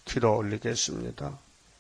기도 올리겠습니다.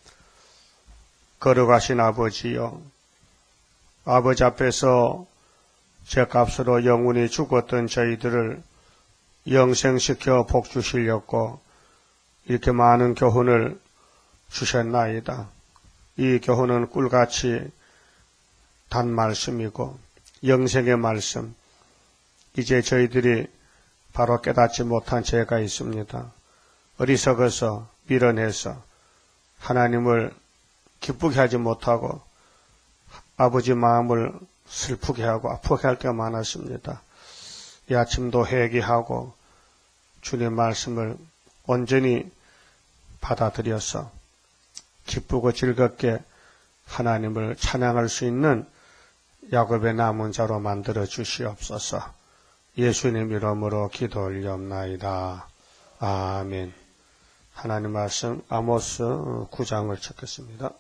걸어가신 아버지여, 아버지 앞에서 죄값으로 영원히 죽었던 저희들을 영생시켜 복 주시려고 이렇게 많은 교훈을 주셨나이다. 이 교훈은 꿀같이 단 말씀이고 영생의 말씀, 이제 저희들이 바로 깨닫지 못한 죄가 있습니다. 어리석어서 미련해서 하나님을 기쁘게 하지 못하고 아버지 마음을 슬프게 하고 아프게 할 때가 많았습니다. 이 아침도 회개하고 주님의 말씀을 온전히 받아들여서 기쁘고 즐겁게 하나님을 찬양할 수 있는 야곱의 남은 자로 만들어 주시옵소서. 예수님 이름으로 기도 올리옵나이다. 아멘. 하나님 말씀 아모스 9장을 찾겠습니다.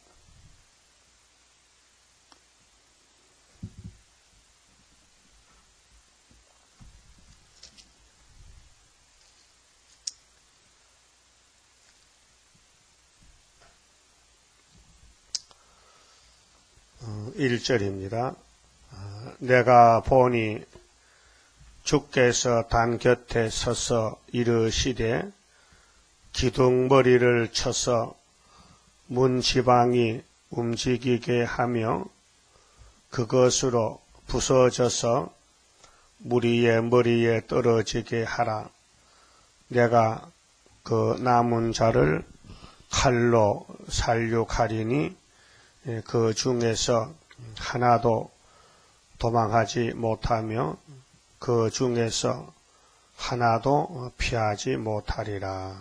(1절입니다) 내가 보니 주께서 단 곁에 서서 이르시되 기둥머리를 쳐서 문 지방이 움직이게 하며 그것으로 부서져서 무리의 머리에 떨어지게 하라. 내가 그 남은 자를 칼로 살육하리니 그 중에서 하나도 도망하지 못하며 그 중에서 하나도 피하지 못하리라.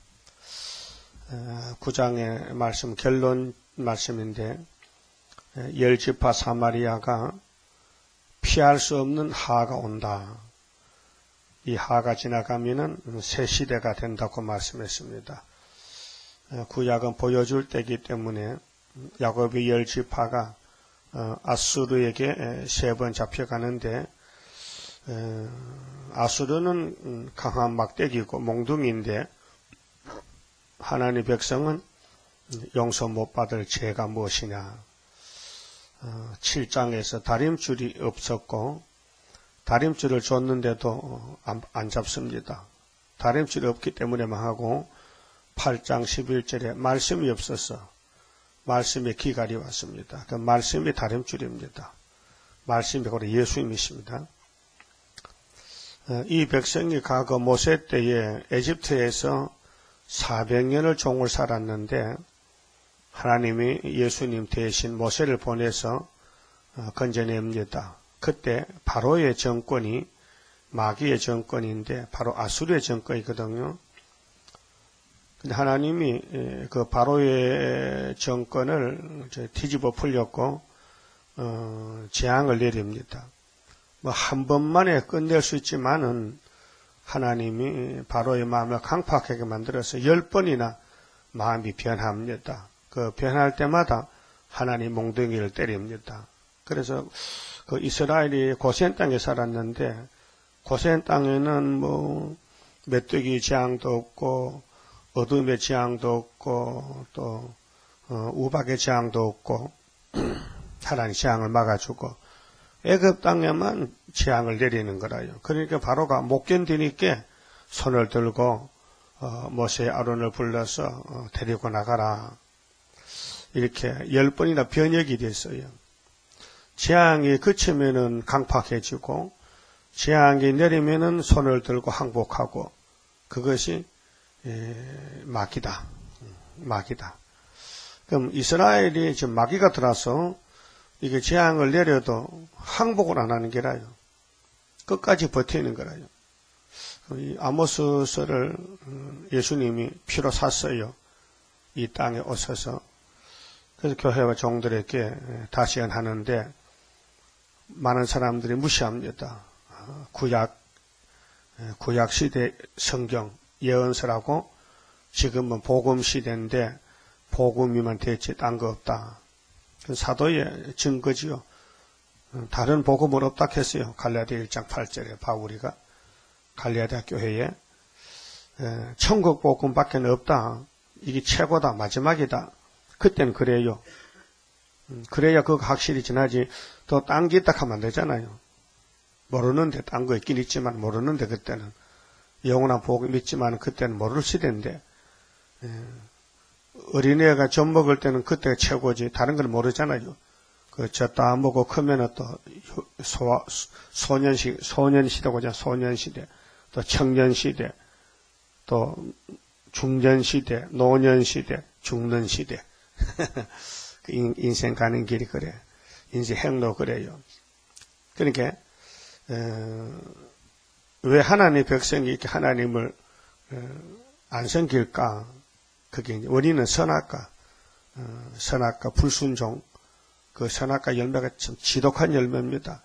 9장의 말씀, 결론 말씀인데, 열지파 사마리아가 피할 수 없는 하가 온다. 이 하가 지나가면은 새 시대가 된다고 말씀했습니다. 구약은 보여줄 때이기 때문에 야곱의 열지파가 아수르에게 3번 잡혀가는데, 아수르는 강한 막대기고 몽둥이인데 하나님의 백성은 용서 못 받을 죄가 무엇이냐. 7장에서 다림줄이 없었고 다림줄을 줬는데도 안 잡습니다. 다림줄이 없기 때문에만 하고 8장 11절에 말씀이 없어서 말씀의 기갈이 왔습니다. 그 말씀이 다림줄입니다. 말씀이 바로 예수님이십니다. 이 백성이 과거 모세 때에 에집트에서 400년을 종을 살았는데 하나님이 예수님 대신 모세를 보내서 건져냅니다. 그때 바로의 정권이 마귀의 정권인데 바로 아수르의 정권이거든요. 근데 하나님이 그 바로의 정권을 뒤집어 풀렸고 재앙을 내립니다. 뭐 한 번만에 끝낼 수 있지만은 하나님이 바로의 마음을 강팍하게 만들어서 10번이나 마음이 변합니다. 그 변할 때마다 하나님 몽둥이를 때립니다. 그래서 그 이스라엘이 고센 땅에 살았는데 고센 땅에는 뭐 메뚜기 재앙도 없고 어둠의 재앙도 없고 또 우박의 재앙도 없고 하나님 재앙을 막아주고 애굽 땅에만 재앙을 내리는 거라요. 그러니까 바로가 못 견디니까 손을 들고 모세 아론을 불러서 데리고 나가라. 이렇게 10번이나 변역이 됐어요. 재앙이 그치면은 강팍해지고 재앙이 내리면은 손을 들고 항복하고 그것이 마귀다. 마귀다. 그럼 이스라엘이 지금 마귀가 들어서 이게 재앙을 내려도 항복을 안 하는 게라요. 끝까지 버티는 거라요. 이 아모스서를 예수님이 피로 샀어요. 이 땅에 오셔서. 그래서 교회와 종들에게 다시는 하는데 많은 사람들이 무시합니다. 구약 시대 성경 예언서라고 지금은 복음 시대인데 복음이만 됐지 딴 거 없다. 사도의 증거지요. 다른 복음은 없다 했어요. 갈라디아 1장 8절에 바울이가 갈라디아 교회에 천국 복음밖에 없다. 이게 최고다, 마지막이다. 그때는 그래요. 그래야 그거 확실히 지나지. 또 딴 게 있다 하면 안 되잖아요. 모르는데 딴 거 있긴 있지만 모르는데 그때는 영원한 복음 있지만 그때는 모를 시대인데 어린애가 젖 먹을 때는 그때가 최고지. 다른 걸 모르잖아요. 그 젖 다 먹고 크면은 또 소년시대고자 소년시대, 또 청년시대, 또 중년시대, 노년시대, 죽는시대. 인생 가는 길이 그래. 인생 행로 그래요. 그러니까 왜 하나님의 백성이 이렇게 하나님을 안 섬길까? 그게 원인은 선악과, 선악과 불순종, 그 선악과 열매가 참 지독한 열매입니다.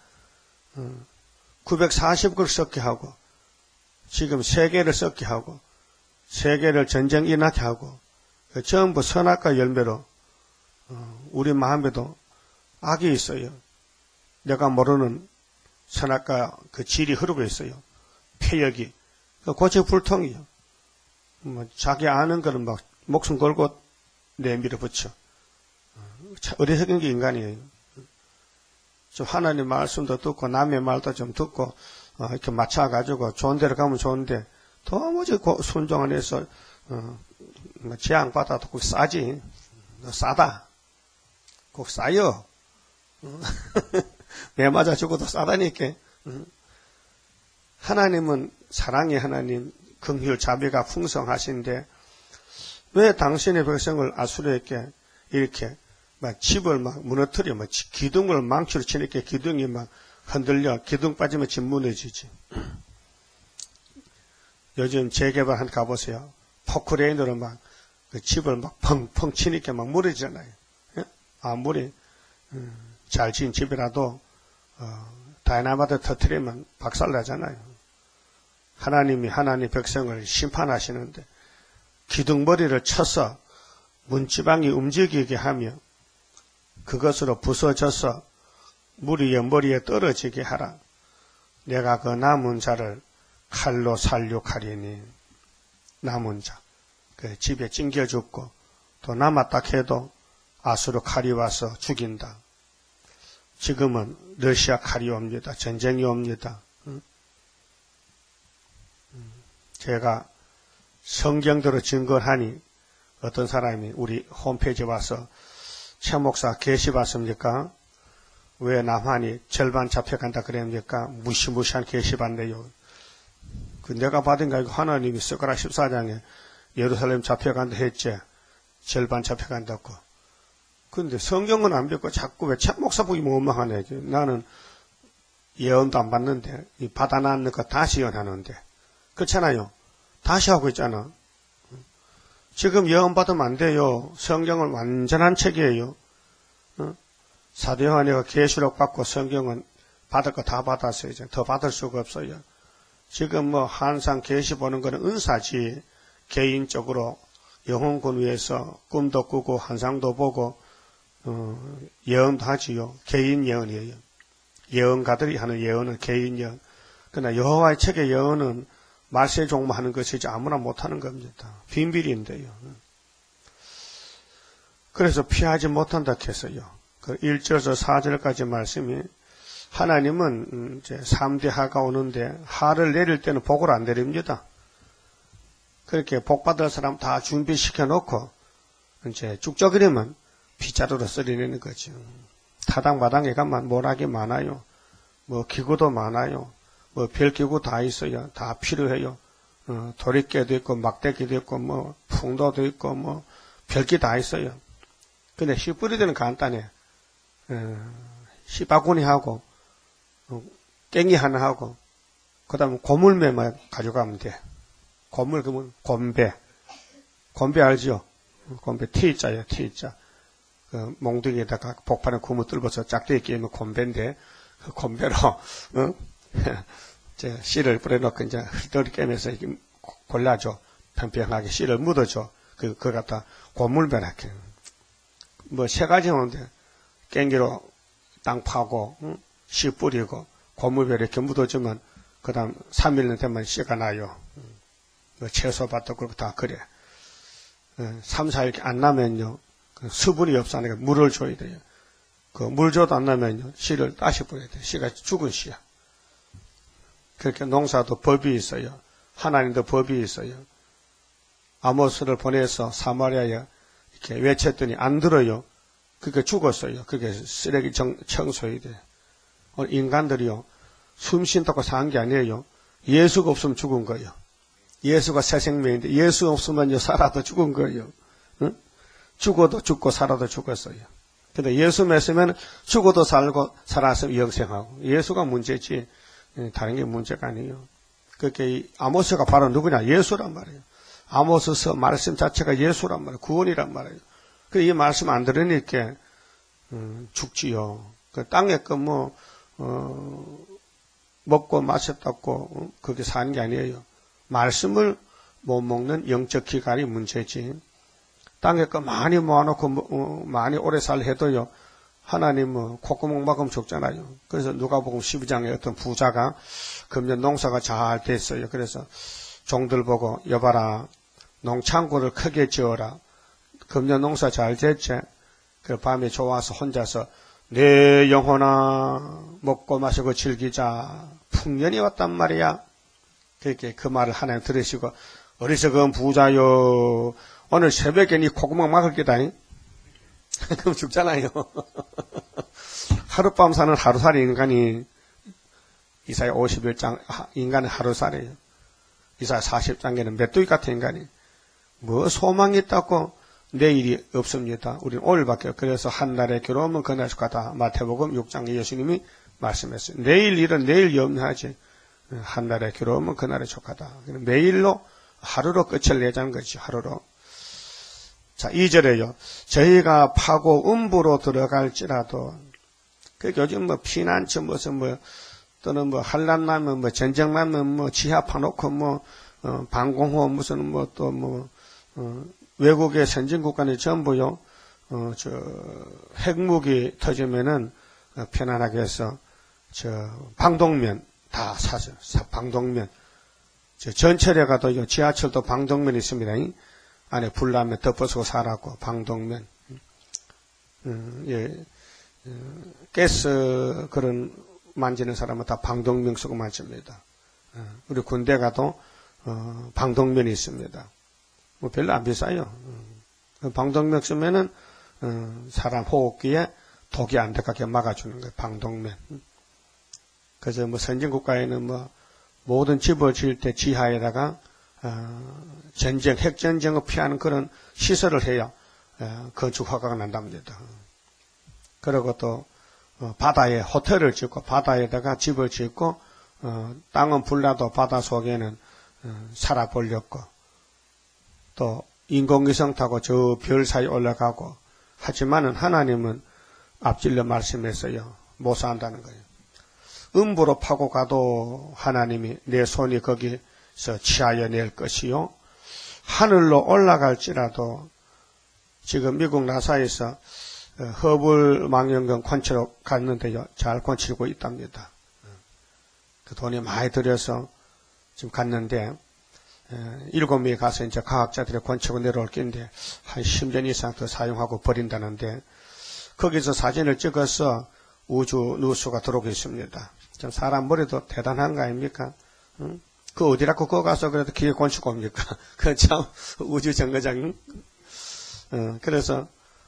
940을 썩게 하고, 지금 세계를 썩게 하고, 세계를 전쟁 일어나게 하고, 전부 선악과 열매로 우리 마음에도 악이 있어요. 내가 모르는 선악과 그 질이 흐르고 있어요. 폐역이. 고체불통이요. 자기 아는 거는 막 목숨 걸고 내밀어 붙여. 어리석은 게 인간이에요. 좀 하나님 말씀도 듣고 남의 말도 좀 듣고 이렇게 맞춰가지고 좋은 데로 가면 좋은데 도무지 순종 안 해서 재앙받아도 꼭 싸지. 싸다. 꼭 싸요. 매 맞아 죽어도 싸다니까. 하나님은 사랑의 하나님, 긍휼 자비가 풍성하신데 왜 당신의 백성을 아수르에게 이렇게 막 집을 막 무너뜨려, 막 기둥을 망치로 치니까 기둥이 막 흔들려, 기둥 빠지면 집 무너지지. 요즘 재개발 한 가보세요. 포크레인으로 막 그 집을 막 펑펑 치니까 막 무너지잖아요. 아무리 잘 지은 집이라도 다이나마이트 터뜨리면 박살나잖아요. 하나님이 하나님 백성을 심판하시는데 기둥머리를 쳐서 문지방이 움직이게 하며 그것으로 부서져서 물이 머리에 떨어지게 하라. 내가 그 남은 자를 칼로 살육하리니. 남은 자. 그 집에 찡겨 죽고 또 남았다 해도 아수르 칼이 와서 죽인다. 지금은 러시아 칼이 옵니다. 전쟁이 옵니다. 제가 성경대로 증거하니 어떤 사람이 우리 홈페이지에 와서 최 목사 계시 받습니까? 왜 남한이 절반 잡혀간다 그랬습니까? 무시무시한 계시 받네요. 그 내가 받은 거 아니고 하나님이 스가랴 14장에 예루살렘 잡혀간다 했지. 절반 잡혀간다고. 근데 성경은 안 믿고 자꾸 왜 참 목사 보기 원망하네. 나는 예언도 안 받는데 이 받아놨는 거 다시 예언하는데. 그렇잖아요. 다시 하고 있잖아. 지금 예언 받으면 안 돼요. 성경은 완전한 책이에요. 사도 요한이가 계시록 받고 성경은 받을 거 다 받았어요. 이제 더 받을 수가 없어요. 지금 뭐 항상 계시 보는 거는 은사지. 개인적으로 영혼군 위해서 꿈도 꾸고 환상도 보고 예언도 하지요. 개인 예언이에요. 예언가들이 하는 예언은 개인 예언. 그러나 여호와의 책의 예언은 말세 종모하는 것이지 아무나 못하는 겁니다. 비밀인데요. 그래서 피하지 못한다 했어요. 그 1절에서 4절까지 말씀이 하나님은 이제 3대 하가 오는데 하를 내릴 때는 복을 안 내립니다. 그렇게 복 받을 사람 다 준비시켜 놓고 이제 쭉적이려면 빗자루로 썰어내는 거죠. 타당마당에 가면 모락이 많아요. 뭐 기구도 많아요. 뭐 별기구 다 있어요. 다 필요해요. 도리깨도 있고 막대기도 있고 뭐 풍도도 있고 뭐 별게 다 있어요. 근데 씨 뿌릴 때는 간단해. 씨바구니 하고 깽이 하나 하고 그다음에 고물매만 가져가면 돼. 고물 그러면 곰배. 곰배 알지요? 곰배 T자예요. T자. 그 몽둥이에다가 복판에 구멍 뚫어서 짝대기 끼면 곰배인데 그 곰배로 이제 씨를 뿌려놓고 이제 흙돌이 깨면서 골라줘. 평평하게 씨를 묻어줘. 그거 갖다 고물배라게. 뭐 세 가지 오는데 깽기로 땅 파고 씨 뿌리고 고물배 이렇게 묻어주면 그다음 3일 되면 씨가 나요. 채소밭도 그렇고 다 그래. 3, 4일 안 나면요, 그 수분이 없으니까 물을 줘야 돼요. 그 물 줘도 안 나면요, 씨를 다시 뿌려야 돼요. 씨가 죽은 씨야. 그렇게 농사도 법이 있어요. 하나님도 법이 있어요. 아모스를 보내서 사마리아에 이렇게 외쳤더니 안 들어요. 그게 죽었어요. 그게 쓰레기 청소해야 돼. 인간들이요, 숨 쉰다고 사는 게 아니에요. 예수가 없으면 죽은 거예요. 예수가 새 생명인데 예수 없으면요, 살아도 죽은 거예요. 응? 죽어도 죽고 살아도 죽었어요. 근데 예수 믿으면 죽어도 살고 살아서 영생하고, 예수가 문제지 다른 게 문제가 아니에요. 그렇게 아모스가 바로 누구냐? 예수란 말이에요. 아모스서 말씀 자체가 예수란 말이에요. 구원이란 말이에요. 이 말씀 안 들으니까 죽지요. 그 땅에 먹고 마셨다고 그렇게 사는 게 아니에요. 말씀을 못 먹는 영적 기간이 문제지. 땅에 거 많이 모아놓고 많이 오래 살해도요, 하나님은 콧구멍 막으면 죽잖아요. 그래서 누가복음 12장에 어떤 부자가 금년 농사가 잘 됐어요. 그래서 종들 보고, 여봐라, 농창고를 크게 지어라. 금년 농사 잘 됐지? 그 밤에 좋아서 혼자서 내 영혼아 먹고 마시고 즐기자. 풍년이 왔단 말이야. 그렇게 그 말을 하나님 들으시고, 어리석은 부자요, 오늘 새벽에 니 콧구멍 막을 게다. 그럼 죽잖아요. 하룻밤 사는 하루살이 인간이, 이사야 51장 인간은 하루살이에요. 이사야 40장에는 메뚜기 같은 인간이 뭐 소망이 있다고 내일이 없습니다. 우리는 오늘밖에. 그래서 한 날의 괴로움은 그날 속하다. 마태복음 6장에 예수님이 말씀했어요. 내일 일은 내일 염려하지. 한 날의 괴로움은 그날에 족하다. 매일로 하루로 끝을 내자는 거지. 하루로. 자, 2절에요. 저희가 파고 음부로 들어갈지라도, 요즘 피난처 무슨 또는 한란 나면 전쟁 나면 지하 파놓고 방공호 무슨 외국의 선진국간이 전부요, 핵무기 터지면은 편안하게 해서 방독면 다 사죠. 방독면. 전철에 가도 지하철도 방독면 있습니다. 안에 불나면 덮어쓰고 살았고, 방독면. 가스 그런 만지는 사람은 다 방독면 쓰고 만집니다. 우리 군대 가도 방독면이 있습니다. 별로 안 비싸요. 방독면 쓰면은 사람 호흡기에 독이 안 들어가게 막아주는 거예요. 방독면. 그래서 선진국가에는 모든 집을 지을 때 지하에다가 전쟁, 핵전쟁을 피하는 그런 시설을 해야 건축 허가가 난답니다. 그리고 또 바다에 호텔을 짓고 바다에다가 집을 짓고 땅은 불나도 바다 속에는 살아보려고, 또 인공위성 타고 저 별 사이 올라가고, 하지만은 하나님은 앞질러 말씀했어요. 못 산다는 거예요. 음부로 파고 가도 하나님이 내 손이 거기서 취하여 낼 것이요, 하늘로 올라갈지라도, 지금 미국 나사에서 허블 망원경 관측로 갔는데요, 잘 관측하고 있답니다. 그 돈이 많이 들여서 지금 갔는데 7명이 가서 이제 과학자들의 관측을 내려올 건데 한 10년 이상 더 사용하고 버린다는데, 거기서 사진을 찍어서 우주 누수가 들어오고 있습니다. 좀 사람 머리도 대단한 거 아닙니까? 응? 그 어디라고 그거 가서 그래도 기계 건축 옵니까? 그 참 우주 정거장. 그래서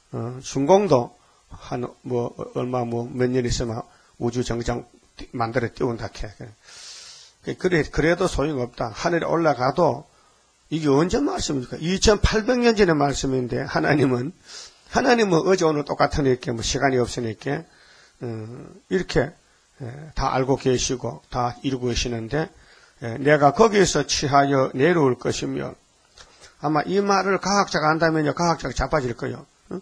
중공도 한 얼마 몇 년 있으면 우주 정거장 만들어 띄운다 해. 그래도 소용없다. 하늘에 올라가도 이게 언제 말씀입니까? 2800년 전의 말씀인데 하나님은 어제 오늘 똑같으니까 시간이 없으니까 이렇게 다 알고 계시고 다 이루고 계시는데, 내가 거기에서 취하여 내려올 것이며, 아마 이 말을 과학자가 안다면요, 과학자가 자빠질 거예요.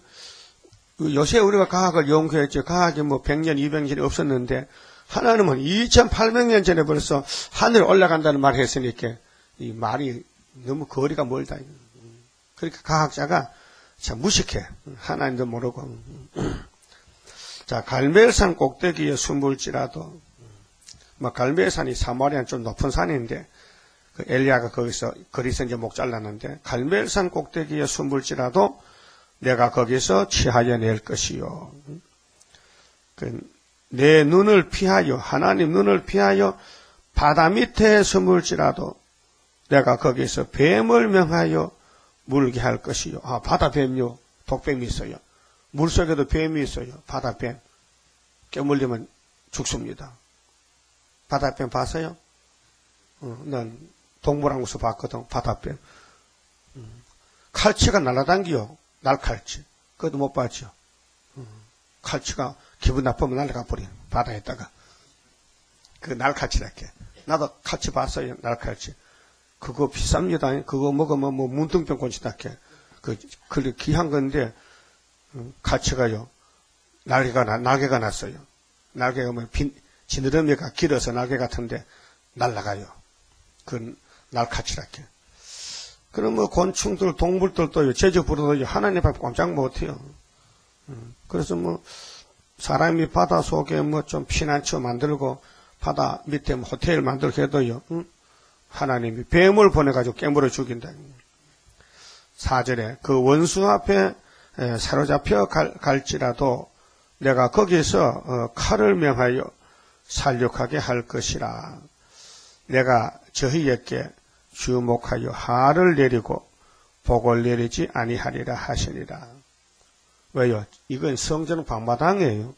요새 우리가 과학을 연구했죠. 과학이 100년, 200년이 없었는데, 하나님은 2800년 전에 벌써 하늘에 올라간다는 말을 했으니까, 이 말이 너무 거리가 멀다. 그러니까 과학자가 참 무식해. 하나님도 모르고. 자, 갈멜산 꼭대기에 숨을지라도, 갈멜산이 사마리아는 좀 높은 산인데, 그 엘리야가 거기서 이제 목 잘랐는데, 갈멜산 꼭대기에 숨을지라도 내가 거기서 취하여 낼 것이요. 내 눈을 피하여, 하나님 눈을 피하여 바다 밑에 숨을지라도 내가 거기서 뱀을 명하여 물게 할 것이요. 아, 바다 뱀요. 독뱀이 있어요. 물속에도 뱀이 있어요. 바다 뱀. 깨물리면 죽습니다. 바다 뱀 봤어요? 난 동물왕국에서 봤거든. 바다 뱀. 칼치가 날아다니요. 날칼치. 그것도 못 봤죠. 칼치가 기분 나쁘면 날아가 버려. 바다에다가. 그 날칼치랄게. 나도 칼치 봤어요. 날칼치. 그거 비쌉니다. 그거 먹으면 뭐 문둥병 곤치다게. 그 귀한 건데 칼치가요. 날개가 났어요. 날개가 뭐 지느러미가 길어서 날개 같은데 날아가요. 그 날칼치랄게. 그럼 뭐 곤충들, 동물들도 제주 부르도 하나님 앞에 꼼짝 못해요. 그래서 뭐 사람이 바다 속에 뭐 좀 피난처 만들고 바다 밑에 뭐 호텔 만들고 해도요. 하나님이 뱀을 보내가지고 깨물어 죽인다. 4절에 그 원수 앞에 사로잡혀 갈지라도 내가 거기서 칼을 명하여 살육하게 할 것이라. 내가 저희에게 주목하여 화를 내리고 복을 내리지 아니하리라 하시니라. 왜요? 이건 성전 방마당이에요.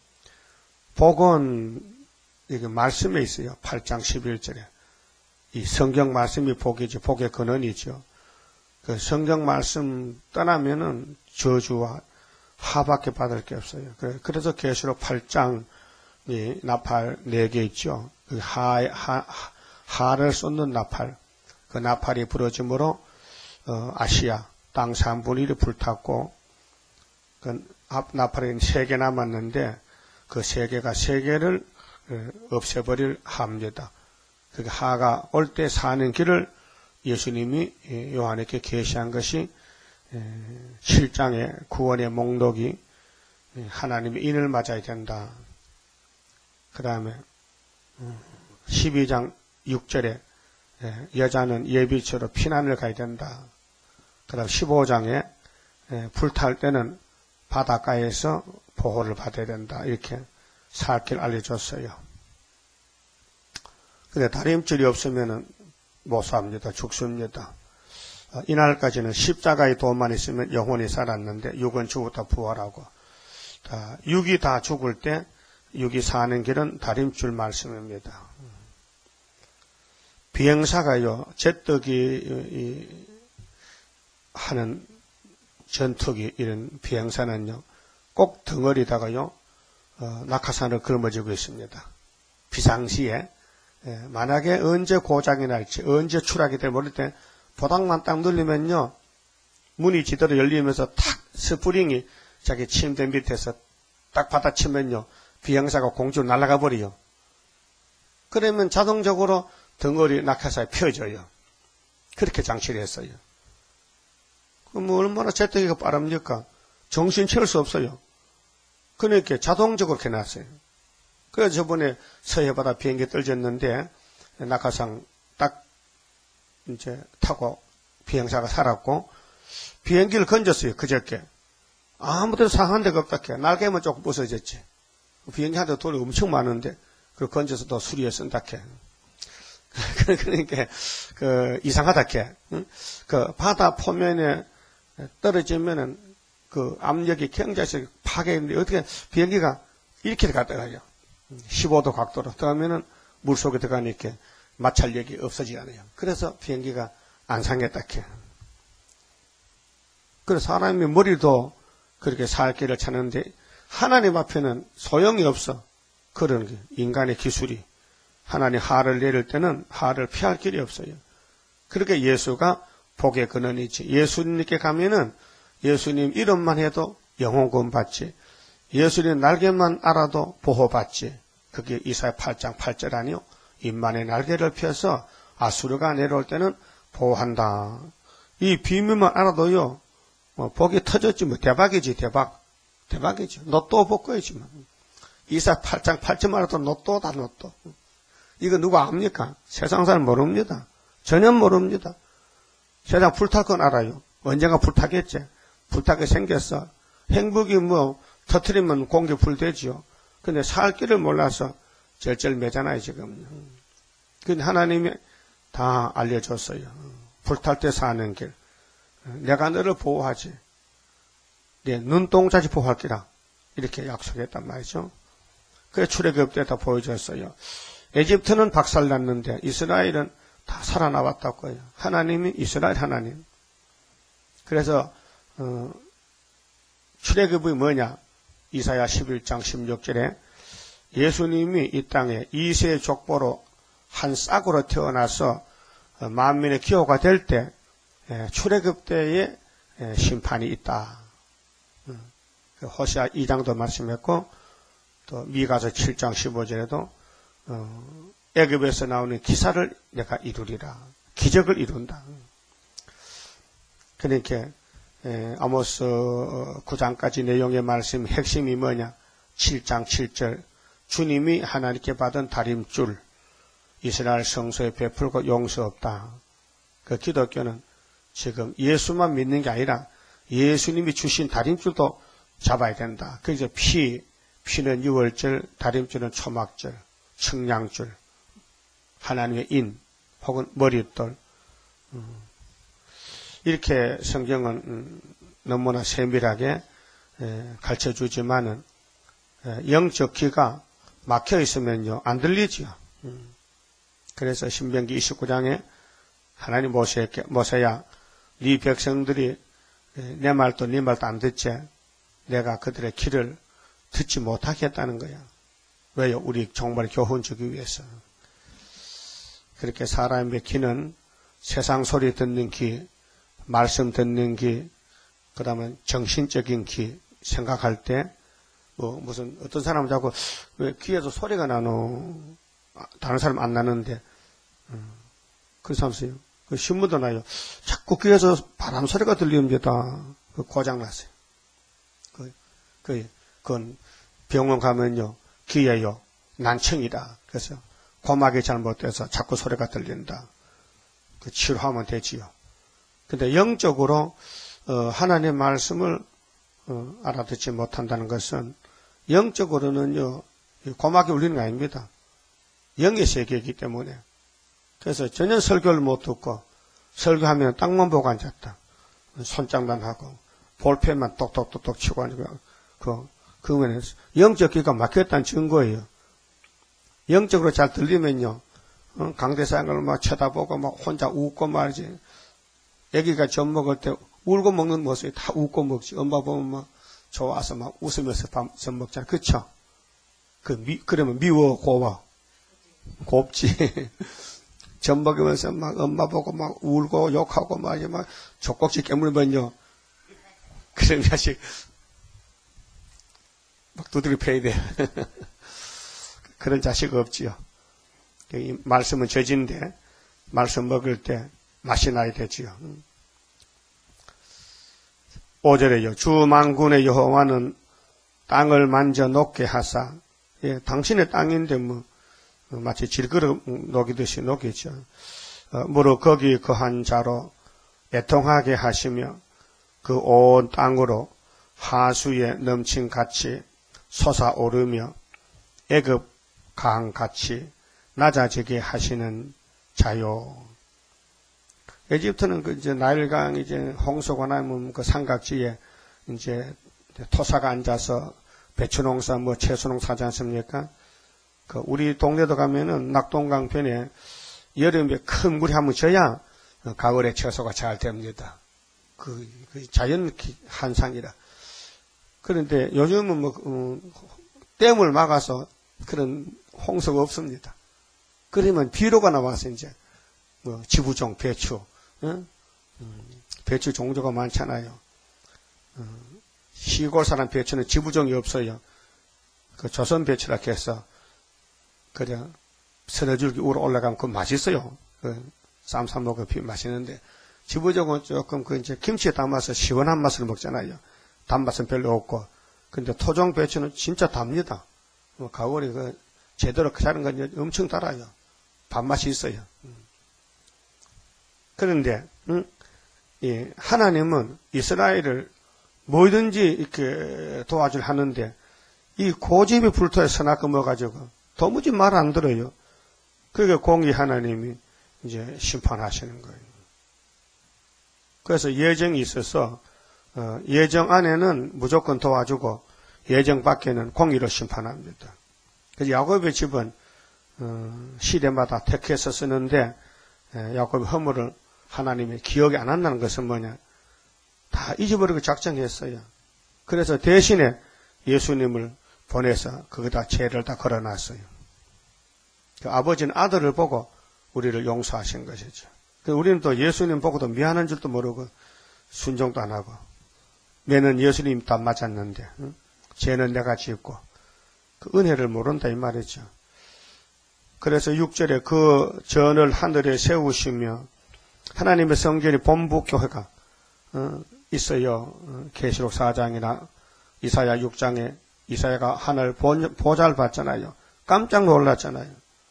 복은 이게 말씀에 있어요. 8장 11절에. 이 성경 말씀이 복이죠. 복의 근원이죠. 그 성경 말씀 떠나면은 저주와 하밖에 받을 게 없어요. 그래서 계시록 8장이 나팔 4개 있죠. 그 하를 쏟는 나팔. 그 나팔이 부러짐으로 아시아 땅 3분의 1이 불탔고 그 나팔이 3개 남았는데 그 3개가 3개를 없애버릴 하입니다. 그 하가 올 때 사는 길을 예수님이 요한에게 계시한 것이 7장의 구원의 목록이 하나님의 인을 맞아야 된다. 그 다음에 12장 6절에 여자는 예비처로 피난을 가야 된다. 그 다음 15장에 불탈 때는 바닷가에서 보호를 받아야 된다. 이렇게 살길 알려줬어요. 근데 다림줄이 없으면은 못 삽니다. 죽습니다. 이날까지는 십자가의 도만 있으면 영혼이 살았는데 육은 죽었다 부활하고 육이 다 죽을 때 육이 사는 길은 다림줄 말씀입니다. 비행사가요, 제떡이 하는 전투기 이런 비행사는요, 꼭 덩어리다가요, 낙하산을 걸머지고 있습니다. 비상시에, 만약에 언제 고장이 날지, 언제 추락이 될지 모를 때, 보닥만 딱 눌리면요, 문이 지대로 열리면서 탁, 스프링이 자기 침대 밑에서 딱 받아치면요, 비행사가 공주로 날아가 버려요. 그러면 자동적으로 덩어리 낙하산이 펴져요. 그렇게 장치를 했어요. 그럼 얼마나 제떡이가 빠릅니까? 정신 차릴 수 없어요. 그러니까 자동적으로 해놨어요. 그래서 저번에 서해바다 비행기 떨어졌는데 낙하산 딱 이제 타고 비행사가 살았고 비행기를 건졌어요. 그저께. 아무데도 상한 데가 없다. 날개만 조금 부서졌지. 비행기 한 대 돈이 엄청 많은데 그걸 건져서 또 수리해 쓴다. 그러니까 이상하다. 그 바다 표면에 떨어지면은 그 압력이 굉장히 파괴했는데 어떻게 비행기가 이렇게 갔다가요. 15도 각도로 들어가면은 물속에 들어가니까 마찰력이 없어지잖아요. 그래서 비행기가 안 상했다. 그래서 사람이 머리도 그렇게 살 길을 찾는데 하나님 앞에는 소용이 없어. 그런 게 인간의 기술이. 하나님 하를 내릴 때는 하를 피할 길이 없어요. 그렇게 예수가 복의 근원이지. 예수님께 가면은 예수님 이름만 해도 영혼 구원 받지. 예수님 날개만 알아도 보호받지. 그게 이사야 8장 8절 아니요. 인만의 날개를 펴서 아수르가 내려올 때는 보호한다. 이 비밀만 알아도요. 복이 터졌지 뭐 대박이지 대박. 대박이지. 로또 복거이지 뭐. 이사야 8장 8절만 알아도 로또다 로또. 이거 누가 압니까? 세상 사람 모릅니다. 전혀 모릅니다. 세상 불탈 건 알아요. 언젠가 불타겠지. 불타게 생겼어. 행복이 뭐 터트리면 공기 불되지요. 근데 살 길을 몰라서 절절매잖아요, 지금. 근데 하나님이 다 알려줬어요. 불탈 때 사는 길. 내가 너를 보호하지. 내 눈동자지 보호할 기라. 이렇게 약속했단 말이죠. 그래서 출애굽 때 다 보여줬어요. 에집트는 박살났는데 이스라엘은 다 살아남았다고요. 하나님이 이스라엘 하나님. 그래서 출애굽이 뭐냐? 이사야 11장 16절에 예수님이 이 땅에 이세 족보로 한 싹으로 태어나서 만민의 기호가 될 때 출애굽 때에 심판이 있다. 호시아 2장도 말씀했고 또 미가서 7장 15절에도 애굽에서 나오는 기사를 내가 이루리라. 기적을 이룬다. 그러니까 아모스 9장까지 내용의 말씀 핵심이 뭐냐? 7장 7절 주님이 하나님께 받은 다림줄 이스라엘 성소에 베풀고 용서 없다. 그 기독교는 지금 예수만 믿는 게 아니라 예수님이 주신 다림줄도 잡아야 된다. 그래서 피는 유월절, 다림줄은 초막절, 청량줄, 하나님의 인 혹은 머릿돌. 이렇게 성경은 너무나 세밀하게 가르쳐주지만은 영적 귀가 막혀 있으면요 안 들리지요. 그래서 신명기 29장에 하나님 모세야 네 백성들이 내 말도 네 말도 안 듣지. 내가 그들의 귀를 듣지 못하겠다는 거야. 왜요? 우리 정말 교훈 주기 위해서. 그렇게 사람의 귀는 세상 소리 듣는 귀, 말씀 듣는 귀, 그 다음에 정신적인 귀, 생각할 때, 무슨, 어떤 사람은 자꾸, 왜 귀에서 소리가 나노? 다른 사람 안 나는데, 그런 사람 있어요. 그 신문도 나요. 자꾸 귀에서 바람 소리가 들립니다. 고장났어요. 그건 병원 가면요, 귀에요, 난청이다. 그래서 고막이 잘못돼서 자꾸 소리가 들린다. 그 치료하면 되지요. 근데 영적으로, 하나님의 말씀을, 알아듣지 못한다는 것은 영적으로는요, 고막이 울리는 게 아닙니다. 영의 세계이기 때문에. 그래서 전혀 설교를 못 듣고, 설교하면 땅만 보고 앉았다. 손장난하고, 볼펜만 똑똑똑똑 치고 앉고, 그러면 영적 귀가 막혔다는 증거예요. 영적으로 잘 들리면요, 강대상을 막 쳐다보고 막 혼자 웃고 말이지. 애기가 젖 먹을 때 울고 먹는 모습이 다 웃고 먹지. 엄마 보면 막 좋아서 막 웃으면서 젖 먹잖아. 그쵸? 그러면 미워, 고워. 곱지. 젖 먹으면서 막 엄마 보고 막 울고 욕하고 말이지. 막 젖꼭지 깨물면요. 그런 자식 막 두드려 패야 돼. 그런 자식 없지요. 이 말씀은 젖인데 말씀 먹을 때 맛이 나야 되지요. 5절에요. 주 만군의 여호와는 땅을 만져 녹게 하사, 예, 당신의 땅인데 마치 질그릇 녹이듯이 녹이죠. 무릇 거기 거한 자로 애통하게 하시며 그 온 땅으로 하수에 넘친 같이 솟아오르며 애굽 강같이 낮아지게 하시는 자요. 에집트는 이제 나일강 이제 홍수가 나면 그 삼각지에 이제 토사가 앉아서 배추농사 채소농사 하지 않습니까? 우리 동네도 가면은 낙동강변에 여름에 큰 물이 한번 져야 가을에 채소가 잘 됩니다. 그 자연 한상이라. 그런데 요즘은 댐을 막아서 그런 홍수가 없습니다. 그러면 비료가 나와서 이제 지부종 배추, 배추 종류가 많잖아요. 시골 사람 배추는 지부종이 없어요. 그 조선 배추라 해서 그래 서너 줄기 우러 올라가면 그 맛있어요. 쌈 싸 먹으면 맛있는데 지부종은 조금 이제 김치에 담아서 시원한 맛을 먹잖아요. 단맛은 별로 없고. 근데 토종 배추는 진짜 답니다. 가을에 제대로 자른 건 엄청 달아요. 밥맛이 있어요. 그런데 하나님은 이스라엘을 뭐든지 이렇게 도와줄 하는데 이 고집이 불토에 서나꺼 먹어가지고 도무지 말 안 들어요. 그게 공의 하나님이 이제 심판하시는 거예요. 그래서 예정이 있어서 예정 안에는 무조건 도와주고 예정 밖에는 공의로 심판합니다. 그래서 야곱의 집은 시대마다 택해서 쓰는데 야곱의 허물을 하나님이 기억이 안 한다는 것은 뭐냐? 다 잊어버리고 작정했어요. 그래서 대신에 예수님을 보내서 거기다 죄를 다 걸어놨어요. 그 아버지는 아들을 보고 우리를 용서하신 것이죠. 우리는 또 예수님 보고도 미안한 줄도 모르고 순종도 안 하고 매는 예수님 다 맞았는데 죄는 내가 짓고 그 은혜를 모른다 이 말이죠. 그래서 6절에 그 전을 하늘에 세우시며 하나님의 성전이 본부교회가 있어요. 계시록 4장이나 이사야 6장에 이사야가 하늘 보좌를 봤잖아요. 깜짝 놀랐잖아요.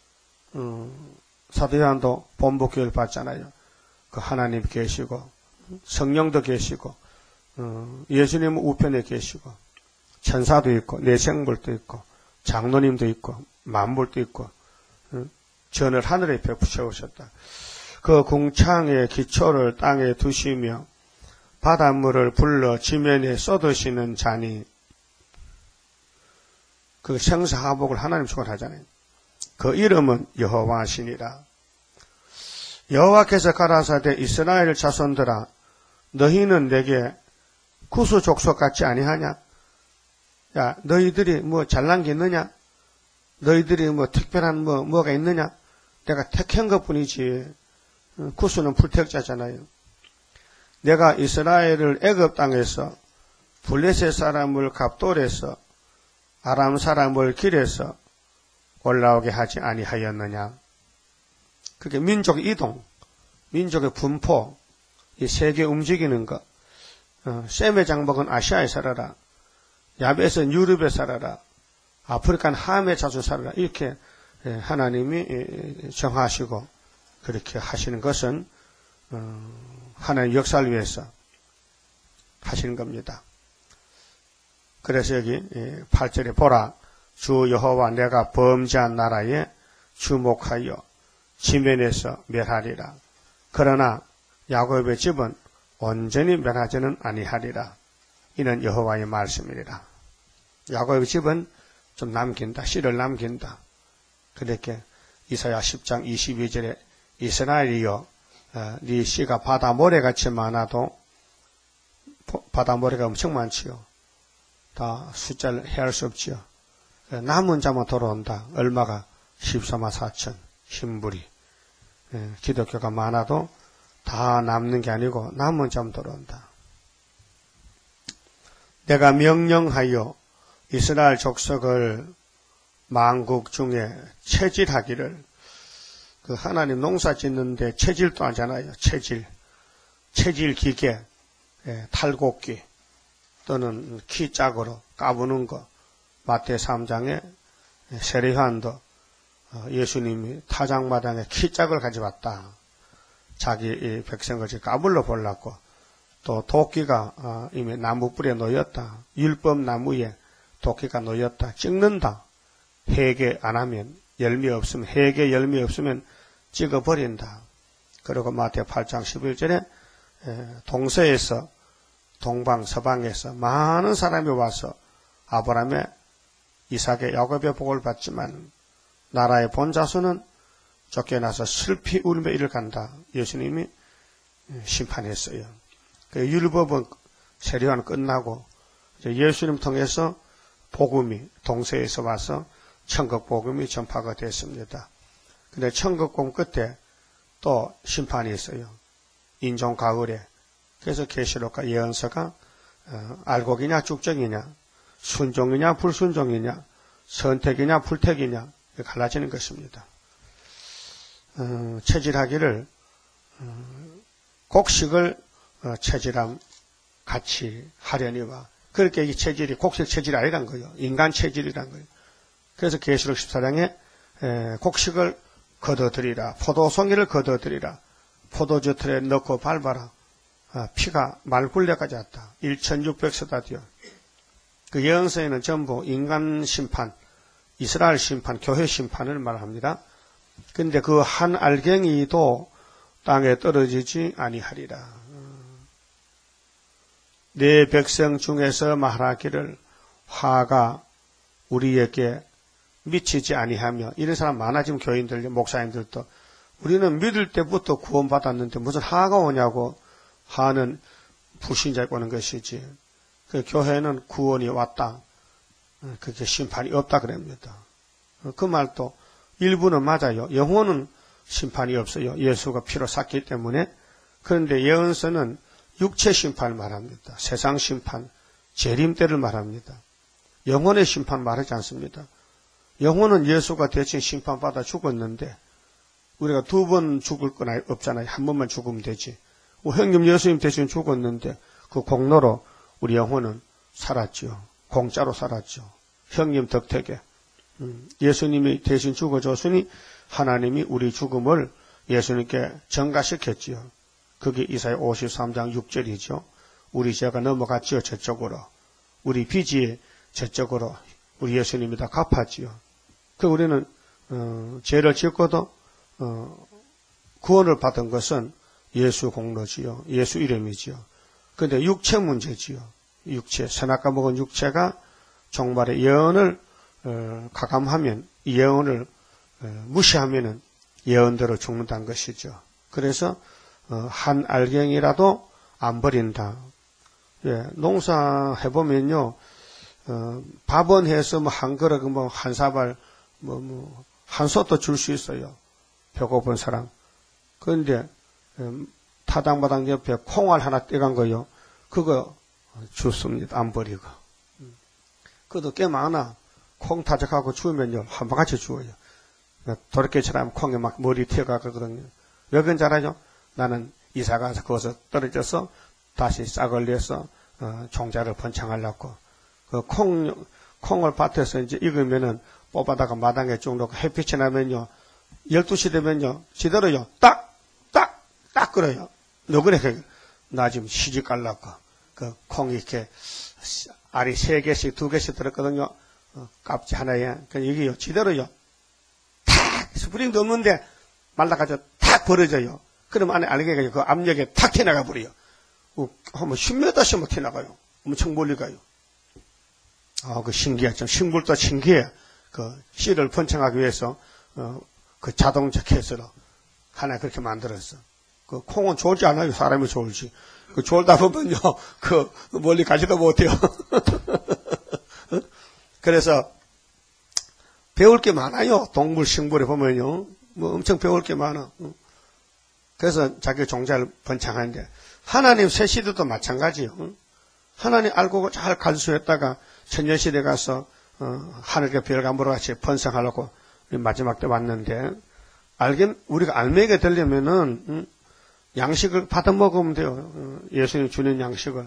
사도 요한도 본부교회를 봤잖아요. 그 하나님 계시고 성령도 계시고 예수님 우편에 계시고 천사도 있고 내생물도 있고 장로님도 있고 만물도 있고 전을 하늘에 베푸셔오셨다. 그 궁창의 기초를 땅에 두시며 바닷물을 불러 지면에 쏟으시는 자니 그 생사하복을 하나님 축원하잖아요. 그 이름은 여호와시니라. 여호와께서 가라사대 이스라엘 자손들아 너희는 내게 구수 족속 같지 아니하냐? 야 너희들이 뭐 잘난 게 있느냐? 너희들이 뭐 특별한 뭐가 있느냐? 내가 택한 것뿐이지. 구수는 불택자잖아요. 내가 이스라엘을 애굽 땅에서 블레셋 사람을 갑돌에서 아람 사람을 길에서 올라오게 하지 아니하였느냐. 그게 민족 이동, 민족의 분포, 이 세계 움직이는 것. 셈의 장막은 아시아에 살아라. 야벳은 유럽에 살아라. 아프리카는 함에 자주 살아라. 이렇게 하나님이 정하시고 그렇게 하시는 것은 하나님의 역사를 위해서 하시는 겁니다. 그래서 여기 8절에 보라 주 여호와 내가 범죄한 나라에 주목하여 지면에서 멸하리라. 그러나 야곱의 집은 온전히 멸하지는 아니하리라. 이는 여호와의 말씀이리라. 야곱의 집은 좀 남긴다. 씨를 남긴다. 그렇게 이사야 10장 22절에 이스라엘이여 네 씨가 바다 모래같이 많아도 바다 모래가 엄청 많지요. 다 숫자를 헤아릴 수 없지요. 남은 자만 돌아온다. 얼마가 14만 4천 신불이. 기독교가 많아도 다 남는 게 아니고 남은 자만 돌아온다. 내가 명령하여 이스라엘 족속을 만국 중에 체질하기를. 그 하나님 농사 짓는데 체질도 하잖아요. 체질 기계, 탈곡기 또는 키 짝으로 까부는 거. 마태 3장에 세례요한도 예수님이 타작마당에 키 짝을 가져왔다. 자기 백성을 까불러 보려고. 또 도끼가 이미 나무 뿌리에 놓였다. 율법 나무에 도끼가 놓였다. 찍는다. 해계 안 하면 열매 없으면 해계 열매 없으면 찍어버린다. 그리고 마태 8장 11절에 동서에서 동방 서방에서 많은 사람이 와서 아브라함의 이삭의 야곱의 복을 받지만 나라의 본자손은 쫓겨나서 슬피 울며 이를 간다. 예수님이 심판했어요. 그 율법은 세례요한 끝나고 예수님 통해서 복음이 동서에서 와서 천국 복음이 전파가 됐습니다. 근데 천국 복음 끝에 또 심판이 있어요. 인종 가을에. 그래서 계시록과 예언서가 알곡이냐 쭉정이냐, 순종이냐 불순종이냐, 선택이냐 불택이냐 갈라지는 것입니다. 체질하기를 곡식을 체질함 같이 하려니와 그렇게 이 체질이 곡식 체질이 아니란 거예요. 인간 체질이란 거예요. 그래서 계시록 14장에 곡식을 거둬들이라, 포도송이를 거둬들이라, 포도주 틀에 넣고 밟아라. 피가 말굴레까지 왔다. 1600서다디오. 그 예언서에는 전부 인간 심판, 이스라엘 심판, 교회 심판을 말합니다. 근데 그 한 알갱이도 땅에 떨어지지 아니하리라. 내 백성 중에서 말하기를 화가 우리에게 미치지 아니하며, 이런 사람 많아. 지금 교인들, 목사님들도 우리는 믿을 때부터 구원받았는데 무슨 화가 오냐고. 화는 불신자에 오는 것이지. 그 교회는 구원이 왔다. 그게 심판이 없다 그럽니다. 그 말도 일부는 맞아요. 영혼은 심판이 없어요. 예수가 피로 샀기 때문에. 그런데 예언서는 육체 심판을 말합니다. 세상 심판, 재림 때를 말합니다. 영혼의 심판 말하지 않습니다. 영혼은 예수가 대신 심판받아 죽었는데 우리가 두 번 죽을 건 없잖아요. 한 번만 죽으면 되지. 형님 예수님 대신 죽었는데 그 공로로 우리 영혼은 살았죠. 공짜로 살았죠. 형님 덕택에. 예수님이 대신 죽어줬으니 하나님이 우리 죽음을 예수님께 전가시켰지요. 그게 이사야 53장 6절이죠. 우리 죄가 넘어갔지요. 저쪽으로. 우리 빚이 저쪽으로 우리 예수님이 다 갚았지요. 그 우리는 죄를 짓고도 구원을 받은 것은 예수 공로지요. 예수 이름이지요. 그런데 육체 문제지요. 육체, 선악과 먹은 육체가 종말의 예언을 가감하면, 이 예언을 무시하면은 예언대로 죽는다는 것이죠. 그래서 한 알갱이라도 안 버린다. 예, 농사 해보면요, 밥은 해서 뭐 한 그릇, 뭐 한 사발, 한 솥도 줄 수 있어요. 배고픈 사람. 그런데 타당마당 옆에 콩알 하나 떼간 거요. 그거 줬습니다. 안 버리고. 그것도 꽤 많아. 콩 타작하고 주우면요, 한바가지 주워요. 도로깨처럼 콩에 막 머리 튀어가거든요. 왜 그런지 알아요? 나는 이사 가서 거기서 떨어져서 다시 싹을 내서 종자를 번창하려고. 그 콩을 밭에서 이제 익으면은 뽑아다가 마당에 쭉 놓고 햇빛이 나면요, 12시 되면요, 지대로요, 딱 끓어요. 너그네, 나 지금 시집 가려고. 그 콩이 이렇게 알이 3개씩, 2개씩 들었거든요. 깝지 하나에. 그 이게요, 지대로요, 탁! 스프링도 없는데 말라가지고 탁 벌어져요. 그러면 안에 알갱이가 그 압력에 탁 튀어나가 버려요. 한 10m씩 막 튀어나가요. 엄청 멀리 가요. 그 신기하죠. 식물도 신기해. 그 씨를 번창하기 위해서, 그 자동차 케이스로 하나 그렇게 만들었어. 그 콩은 좋지 않아요. 사람이 좋을지. 그 졸다 보면요, 그 멀리 가지도 못해요. 그래서 배울 게 많아요. 동물, 식물에 보면요. 뭐 엄청 배울 게 많아. 그래서 자기 종자를 번창하는데, 하나님 새 시대도 마찬가지요. 하나님 알고 잘 간수했다가 천년시대 가서 하늘의 별감으로 같이 번성하려고 마지막 때 왔는데, 우리가 알맹이가 되려면은 양식을 받아 먹으면 돼요. 예수님 주는 양식을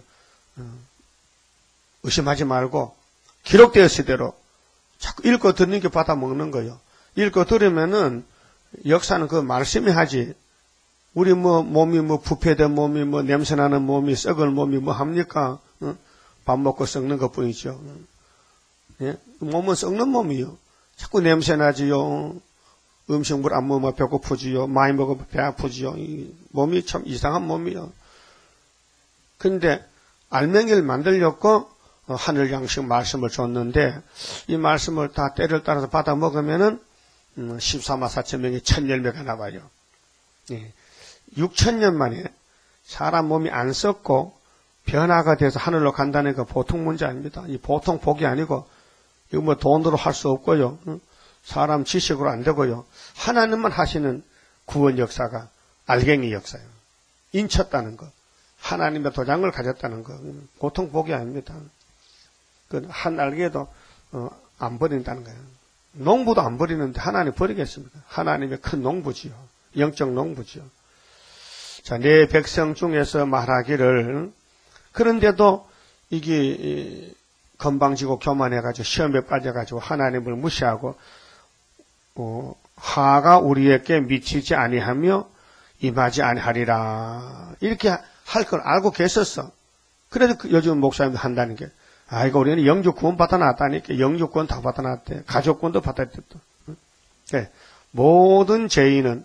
의심하지 말고 기록되었을 대로 자꾸 읽고 듣는 게 받아 먹는 거예요. 읽고 들으면은 역사는 그 말씀이 하지. 우리 몸이 부패된 몸이 냄새나는 몸이 썩을 몸이 합니까? 밥 먹고 썩는 것 뿐이죠. 예? 몸은 썩는 몸이요. 자꾸 냄새나지요. 음식물 안 먹으면 배고프지요. 많이 먹으면 배 아프지요. 이 몸이 참 이상한 몸이요. 근데 알맹이를 만들려고 하늘 양식 말씀을 줬는데, 이 말씀을 다 때를 따라서 받아 먹으면은 14만 4천 명이 첫 열매가 나와요. 예. 6천년 만에 사람 몸이 안 썩고 변화가 돼서 하늘로 간다는 거 보통 문제 아닙니다. 이 보통 복이 아니고, 이거 돈으로 할 수 없고요. 사람 지식으로 안 되고요. 하나님만 하시는 구원 역사가 알갱이 역사예요. 인쳤다는 거. 하나님의 도장을 가졌다는 거. 보통 복이 아닙니다. 그 한 알개도 안 버린다는 거예요. 농부도 안 버리는데 하나님 버리겠습니까? 하나님의 큰 농부지요. 영적 농부지요. 자, 내 백성 중에서 말하기를, 그런데도 이게 건방지고 교만해가지고 시험에 빠져가지고 하나님을 무시하고, 화가 우리에게 미치지 아니하며 임하지 아니하리라. 이렇게 할 걸 알고 계셨어. 그래도 요즘 목사님들 한다는 게, 이거 우리는 영적 구원 받아 놨다니까. 영적 구원 다 받아 놨대. 가족권도 받았대 또. 네. 모든 죄인은,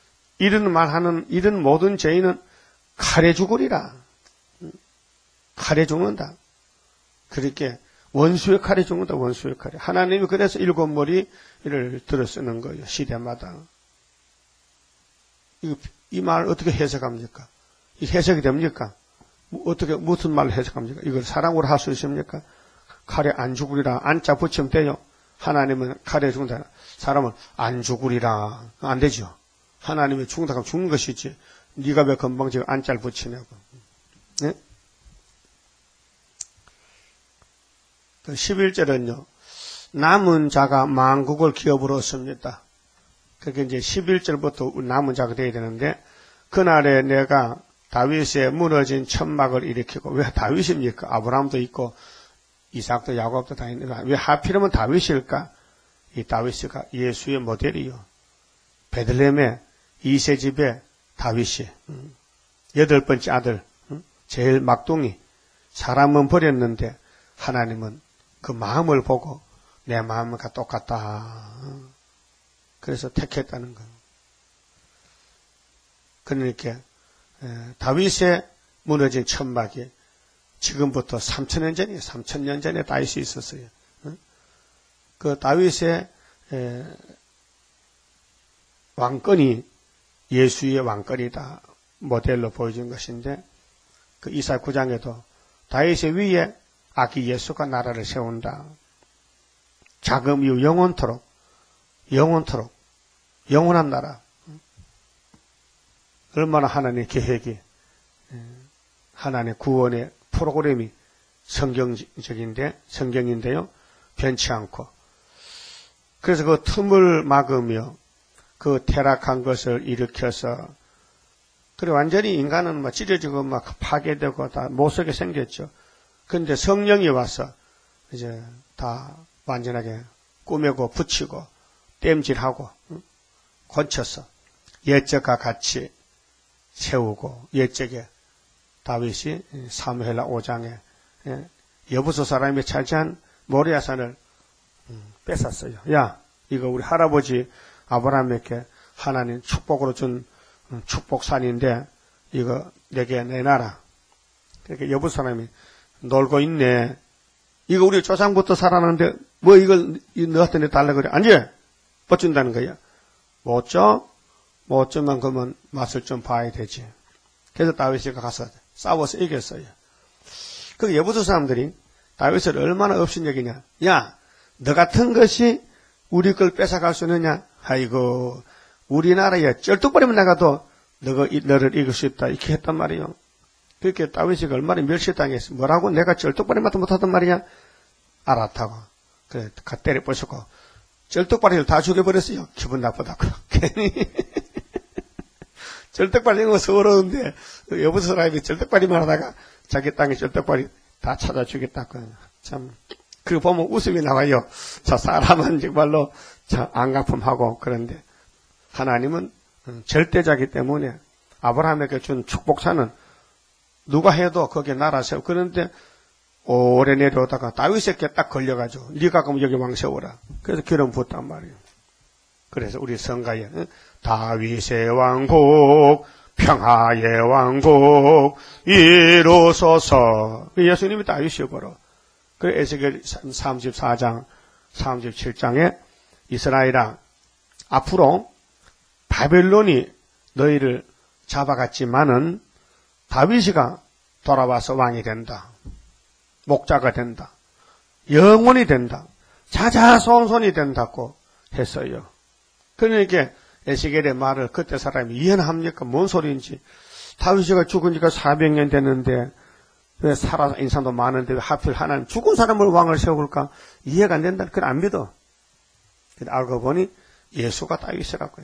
이런 모든 죄인은 칼에 죽으리라. 칼에 죽는다. 그렇게 원수의 칼에 죽는다. 원수의 칼에. 하나님이 그래서 7머리를 들어 쓰는 거예요. 시대마다. 이 말 어떻게 해석합니까? 이 해석이 됩니까? 어떻게 무슨 말을 해석합니까? 이걸 사랑으로 할 수 있습니까? 칼에 안 죽으리라. 안자 붙이면 돼요. 하나님은 칼에 죽는다. 사람은 안 죽으리라. 안 되죠. 하나님이 죽는다 하면 죽는 것이지. 네가 왜 금방 지금 안자를 붙이냐고. 네? 11절은요. 남은 자가 만국을 기업으로 얻습니다. 그게 이제 11절부터 남은 자가 되어야 되는데, 그날에 내가 다윗의 무너진 천막을 일으키고, 왜 다윗입니까? 아브라함도 있고 이삭도 야곱도 다 있는데 왜 하필이면 다윗일까? 이 다윗이가 예수의 모델이요. 베들레헴의 이새집의 다윗이 8번째 아들, 제일 막둥이. 사람은 버렸는데 하나님은 그 마음을 보고 내 마음과 똑같다. 그래서 택했다는 거예요. 그러니까 다윗의 무너진 천막이 지금부터 3,000년 전이에요. 3,000년 전에 다윗이 있었어요. 그 다윗의 왕권이 예수의 왕권이다. 모델로 보여준 것인데, 그 이사야 9장에도 다윗의 위에 아기 예수가 나라를 세운다. 자금 이후 영원토록 영원한 나라. 얼마나 하나님의 계획이, 하나님의 구원의 프로그램이 성경인데요. 변치 않고. 그래서 그 틈을 막으며 그 퇴락한 것을 일으켜서, 그래 완전히 인간은 막 찢어지고 막 파괴되고 다 못쓰게 생겼죠. 그런데 성령이 와서 이제 다 완전하게 꾸미고 붙이고 땜질하고 고쳐서 옛적과 같이 세우고, 옛적에 다윗이 사무엘하 5장에 여부수 사람이 차지한 모리아산을 뺏었어요. 야, 이거 우리 할아버지 아브라함에게 하나님 축복으로 준 축복산인데 이거 내게 내놔라. 그러니까 여부수 사람이 놀고 있네. 이거 우리 조상부터 살았는데 뭐 이걸 너한테 달라 그래. 아니, 못 준다는 거야. 못 줘? 못 주면 그러면 맛을 좀 봐야 되지. 그래서 다윗이 가서 싸워서 이겼어요. 그 여부수 사람들이 다윗을 얼마나 업신여기냐. 야, 너 같은 것이 우리 걸 뺏어갈 수 있느냐. 아이고, 우리나라에 쩔뚝거리면 나가도 너를 이길 수 있다. 이렇게 했단 말이에요. 그렇게 다윗이 얼마나 멸시당했어. 뭐라고? 내가 쩔뚝거리만도 못하단 말이냐. 알았다고. 그래, 때려 부수고 쩔뚝거리를 다 죽여버렸어요. 기분 나쁘다고. 괜히 쩔뚝거리 이거 서러운데 여부수 사람이 쩔뚝거리만 하다가 자기 땅에 쩔뚝거리 다 찾아주겠다고. 참, 그거 보면 웃음이 나와요. 저 사람은 정말로 안가품하고. 그런데 하나님은 절대자기 때문에 아브라함에게 준 축복산은 누가 해도 거기에 나라 세우고. 그런데 오래 내려오다가 다윗에게 딱 걸려가지고 네가 그럼 여기 왕 세워라. 그래서 기름 붓단 말이에요. 그래서 우리 성가에 다윗의 왕국, 평화의 왕국 이루소서. 예수님이 다윗이어버려. 그 에스겔 34장 37장에 이스라엘아, 앞으로 바벨론이 너희를 잡아갔지만은 다윗이가 돌아와서 왕이 된다. 목자가 된다. 영원히 된다. 자자손손이 된다고 했어요. 그러니까 에스겔의 말을 그때 사람이 이해합니까? 뭔 소리인지. 다윗이가 죽은 지가 400년 됐는데 왜 살아서 인상도 많은데 왜 하필 하나님 죽은 사람을 왕을 세울까? 이해가 안 된다. 그걸 안 믿어. 알고 보니 예수가 다윗이라고요.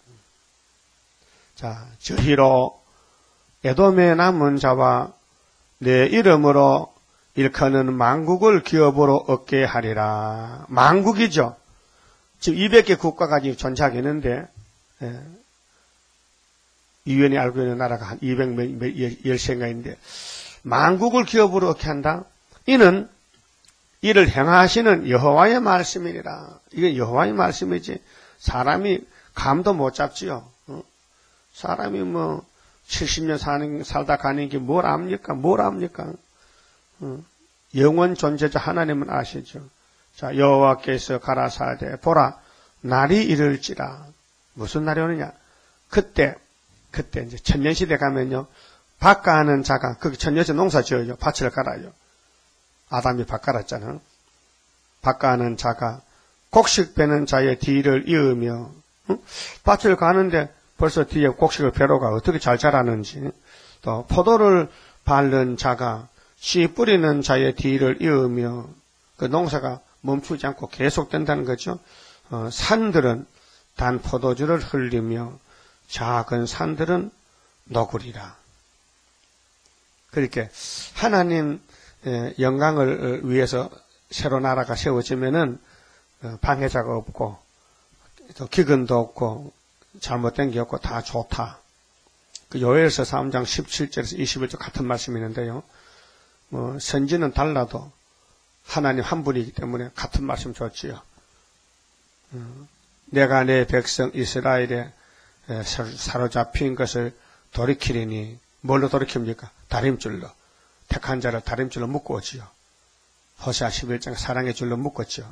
자, 저희로 에돔의 남은 자와 내 이름으로 일컫는 만국을 기업으로 얻게 하리라. 만국이죠. 지금 200개 국가가 지금 존재하고 있는데, 유엔이 알고 있는 나라가 한 210세인가 있는데 만국을 기업으로 얻게 한다. 이는 이를 행하시는 여호와의 말씀이니라. 이게 여호와의 말씀이지 사람이 감도 못 잡지요. 사람이 뭐 70년 살다 가는 게 뭘 압니까? 뭘 압니까? 영원 존재자 하나님은 아시죠. 자, 여호와께서 가라사대 보라 날이 이를지라. 무슨 날이 오느냐? 그때 이제 천년시대 가면요. 밭가하는 자가 그 천년시대 농사 지어요. 밭을 갈아요. 아담이 밭 갈았잖아. 밭가하는 자가 곡식 베는 자의 뒤를 이으며 밭을 가는데 벌써 뒤에 곡식을 베로가 어떻게 잘 자라는지, 또 포도를 밟는 자가 씨 뿌리는 자의 뒤를 이으며 그 농사가 멈추지 않고 계속된다는 거죠. 산들은 단 포도주를 흘리며 작은 산들은 녹으리라. 그렇게 하나님 영광을 위해서 새로 나라가 세워지면은 방해자가 없고 또 기근도 없고 잘못된 게 없고 다 좋다. 그 요엘서 3장 17절에서 21절 같은 말씀이 있는데요. 선지는 달라도 하나님 한 분이기 때문에 같은 말씀 좋지요. 내가 내 백성 이스라엘에 사로잡힌 것을 돌이키리니 뭘로 돌이킵니까? 다림줄로. 택한 자를 다림줄로 묶어오지요. 호세아 11장 사랑의 줄로 묶었죠.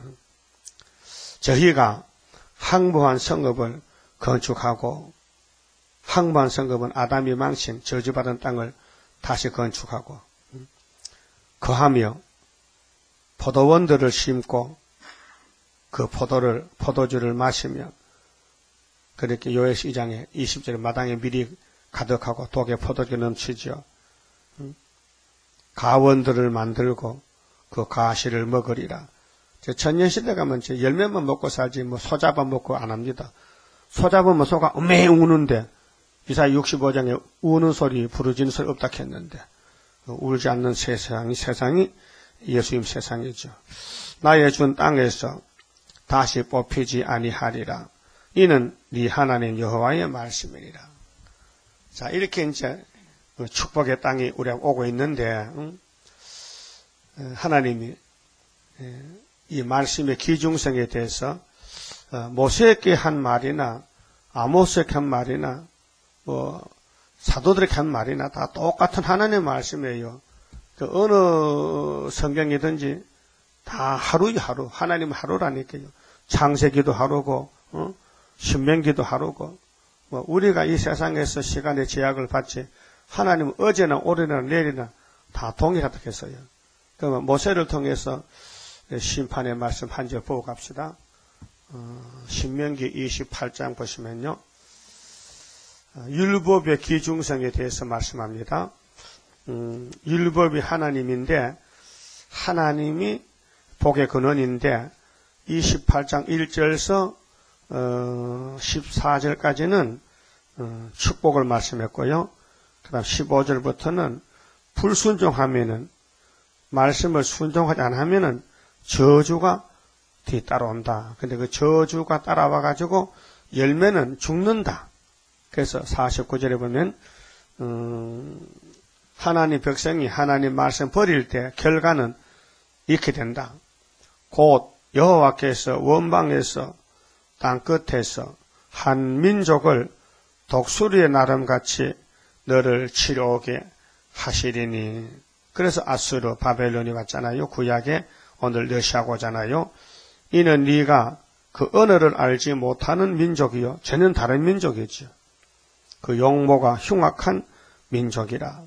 저희가 항무한 성읍을 건축하고 항무한 성읍은 아담이 망친 저주받은 땅을 다시 건축하고 거하며 포도원들을 심고 그 포도주를 마시며 그렇게 요엘서 2장에 20절에 마당에 밀이 가득하고 독에 포도주 넘치죠. 가원들을 만들고 그 가시를 먹으리라. 천년시대 가면 열매만 먹고 살지 소 잡아먹고 안 합니다. 소 잡으면 소가 음메 우는데 이사야 65장에 우는 소리 부르짖는 소리 없다 했는데 울지 않는 세상이 예수님 세상이죠. 나의 준 땅에서 다시 뽑히지 아니하리라. 이는 네 하나님 여호와의 말씀이니라. 자, 이렇게 이제 축복의 땅이 우리가 오고 있는데 하나님이 이 말씀의 기중성에 대해서 모세에게 한 말이나 아모스에게 한 말이나 사도들에게 한 말이나 다 똑같은 하나님의 말씀이에요. 어느 성경이든지 다 하루 하나님 하루라니까요. 창세기도 하루고 신명기도 하루고 우리가 이 세상에서 시간의 제약을 받지 하나님은 어제나 오늘이나 내일이나 다 동일하다고 했어요. 그러면 모세를 통해서 심판의 말씀 한 절 보고 갑시다. 신명기 28장 보시면요. 율법의 기중성에 대해서 말씀합니다. 율법이 하나님인데 하나님이 복의 근원인데 28장 1절에서 14절까지는 축복을 말씀했고요. 그 다음 15절부터는 불순종하면은 말씀을 순종하지 않으면은 저주가 뒤따라온다. 근데 그 저주가 따라와가지고 열매는 죽는다. 그래서 49절에 보면 하나님 백성이 하나님 말씀 버릴 때 결과는 이렇게 된다. 곧 여호와께서 원방에서 땅끝에서 한 민족을 독수리의 나름같이 너를 치러오게 하시리니. 그래서 아수르 바벨론이 왔잖아요. 구약에 오늘 러시아가 오잖아요. 이는 네가 그 언어를 알지 못하는 민족이요 전혀 다른 민족이죠. 그 용모가 흉악한 민족이라.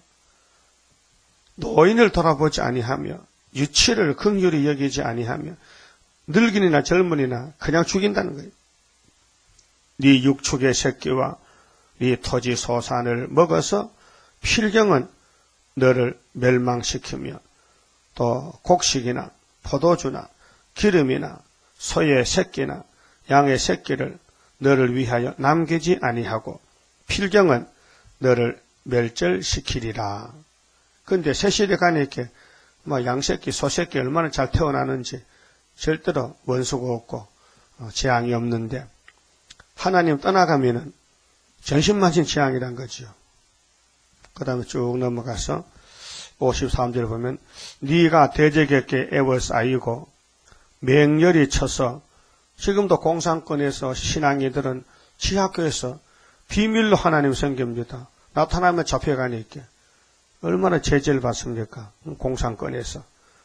노인을 돌아보지 아니하며 유치를 긍휼히 여기지 아니하며 늙은이나 젊은이나 그냥 죽인다는 거예요. 네 육축의 새끼와 네 토지 소산을 먹어서 필경은 너를 멸망시키며 또 곡식이나 포도주나 기름이나 소의 새끼나 양의 새끼를 너를 위하여 남기지 아니하고 필경은 너를 멸절시키리라. 그런데 새시대 가니까 양새끼, 소새끼 얼마나 잘 태어나는지 절대로 원수가 없고 재앙이 없는데 하나님 떠나가면은 전신만신 재앙이란 거지요. 그 다음에 쭉 넘어가서 53절 보면 네가 대적에게 애워싸이고 맹렬히 쳐서 지금도 공산권에서 신앙이들은 지학교에서 비밀로 하나님 섬깁니다. 나타나면 잡혀가니까 얼마나 제재를 받습니까? 공산권에서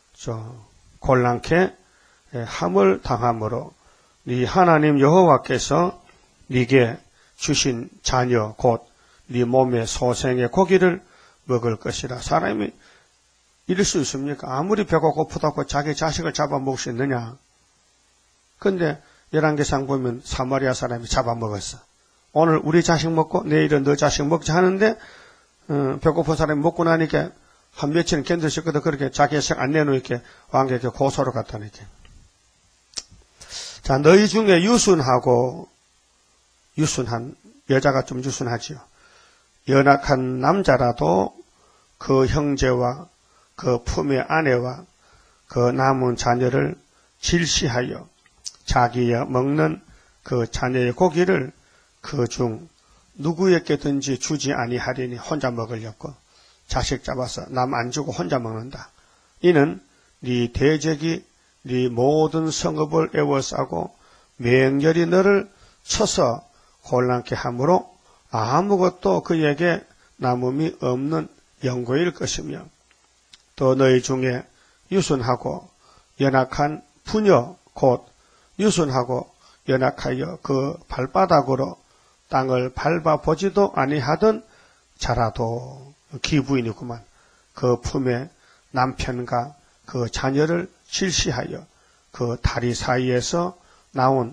곤란케 함을 당함으로 네 하나님 여호와께서 네게 주신 자녀 곧 네 몸의 소생의 고기를 먹을 것이라. 사람이 이럴 수 있습니까? 아무리 배가 고프다고 자기 자식을 잡아먹을 수 있느냐? 근데 열왕기상 보면 사마리아 사람이 잡아먹었어. 오늘 우리 자식 먹고 내일은 너 자식 먹자 하는데 배고픈 사람이 먹고 나니까 한 며칠은 견딜 수 있거든. 그렇게 자기 자식 안 내놓으니까 왕에게 고소를 갖다니까. 자, 너희 중에 유순한 여자가 좀 유순하지요. 연약한 남자라도 그 형제와 그 품의 아내와 그 남은 자녀를 질시하여 자기가 먹는 그 자녀의 고기를 그 중 누구에게든지 주지 아니하리니 혼자 먹으려고 자식 잡아서 남 안 주고 혼자 먹는다. 이는 네 대적이 네 모든 성읍을 애워싸고 맹렬히 너를 쳐서 곤란케 함으로 아무것도 그에게 남음이 없는 영고일 것이며 또 너희 중에 유순하고 연약한 부녀 곧 유순하고 연약하여 그 발바닥으로 땅을 밟아보지도 아니하던 자라도 기부인이구만. 그 품에 남편과 그 자녀를 질시하여 그 다리 사이에서 나온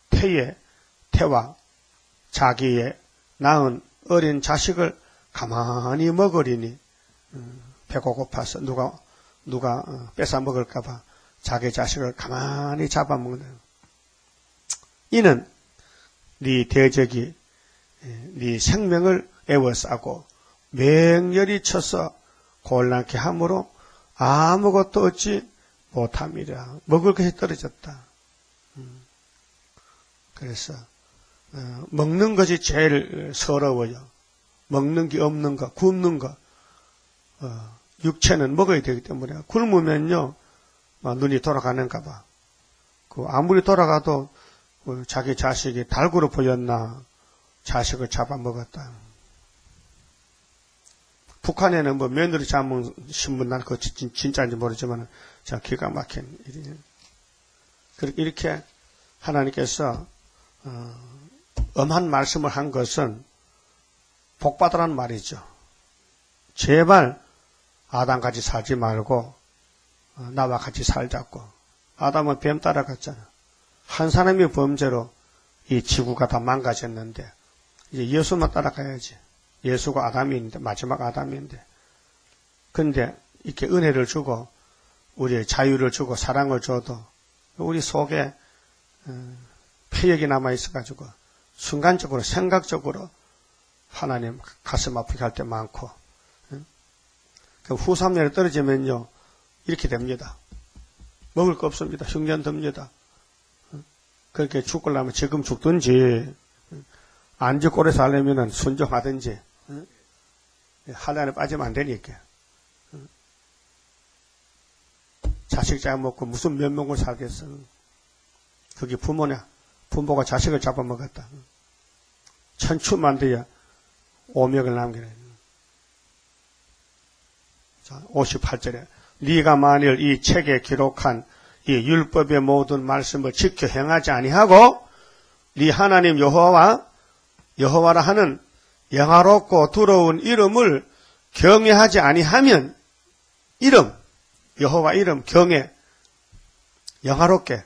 태와 자기의 낳은 어린 자식을 가만히 먹으리니 배가 고파서 누가 뺏어 먹을까봐 자기 자식을 가만히 잡아먹는. 이는 네 대적이 네 생명을 애워싸고 맹렬히 쳐서 곤란케 함으로 아무것도 얻지 못함이라. 먹을 것이 떨어졌다. 그래서 먹는 것이 제일 서러워요. 먹는 게 없는 거, 굶는 거. 육체는 먹어야 되기 때문에 굶으면요 눈이 돌아가는가 봐. 아무리 돌아가도 자기 자식이 달구로 보였나 자식을 잡아먹었다. 북한에는 며느리 잡은 신문 난 그거 진짜인지 모르지만 자 기가 막힌 일이에요. 이렇게 하나님께서 엄한 말씀을 한 것은 복받으라는 말이죠. 제발 아담같이 살지 말고 나와 같이 살자고. 아담은 뱀 따라갔잖아. 한 사람의 범죄로 이 지구가 다 망가졌는데 이제 예수만 따라가야지. 예수가 아담인데 마지막 아담인데. 근데 이렇게 은혜를 주고 우리의 자유를 주고 사랑을 줘도 우리 속에 폐역이 남아있어가지고 순간적으로 생각적으로 하나님 가슴 아프게 할 때 많고 후 3년에 떨어지면요 이렇게 됩니다. 먹을 거 없습니다. 흉년 듭니다. 그렇게 죽으려면 지금 죽든지 안 죽고 오래 살려면 순종하든지 하나님 빠지면 안 되니까. 자식 잡아먹고 무슨 몇 명을 살겠어. 그게 부모냐. 부모가 자식을 잡아먹었다. 천추만대야 오명을 남기네. 자, 58절에 네가 만일 이 책에 기록한 이 율법의 모든 말씀을 지켜 행하지 아니하고 네 하나님 여호와라 하는 영화롭고 두려운 이름을 경외하지 아니하면 여호와 이름 경외 영화롭게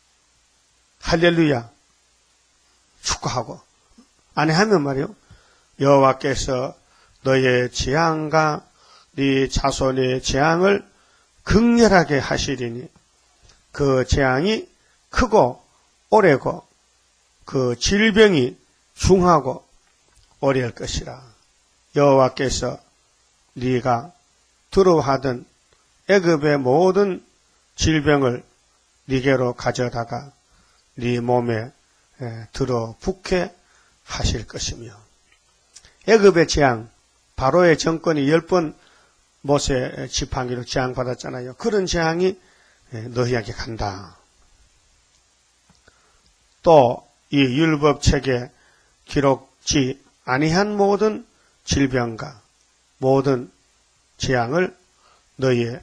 할렐루야 축구하고 아니하면 말이요 여호와께서 너의 재앙과 네 자손의 재앙을 극렬하게 하시리니 그 재앙이 크고 오래고 그 질병이 중하고 오래할 것이라. 여호와께서 네가 두려워하던 애굽의 모든 질병을 네게로 가져다가 네 몸에 들어붙게 하실 것이며 애굽의 재앙, 바로의 정권이 10번 모세 지팡이로 재앙받았잖아요. 그런 재앙이 너희에게 간다. 또 이 율법책에 기록지 아니한 모든 질병과 모든 재앙을 너희의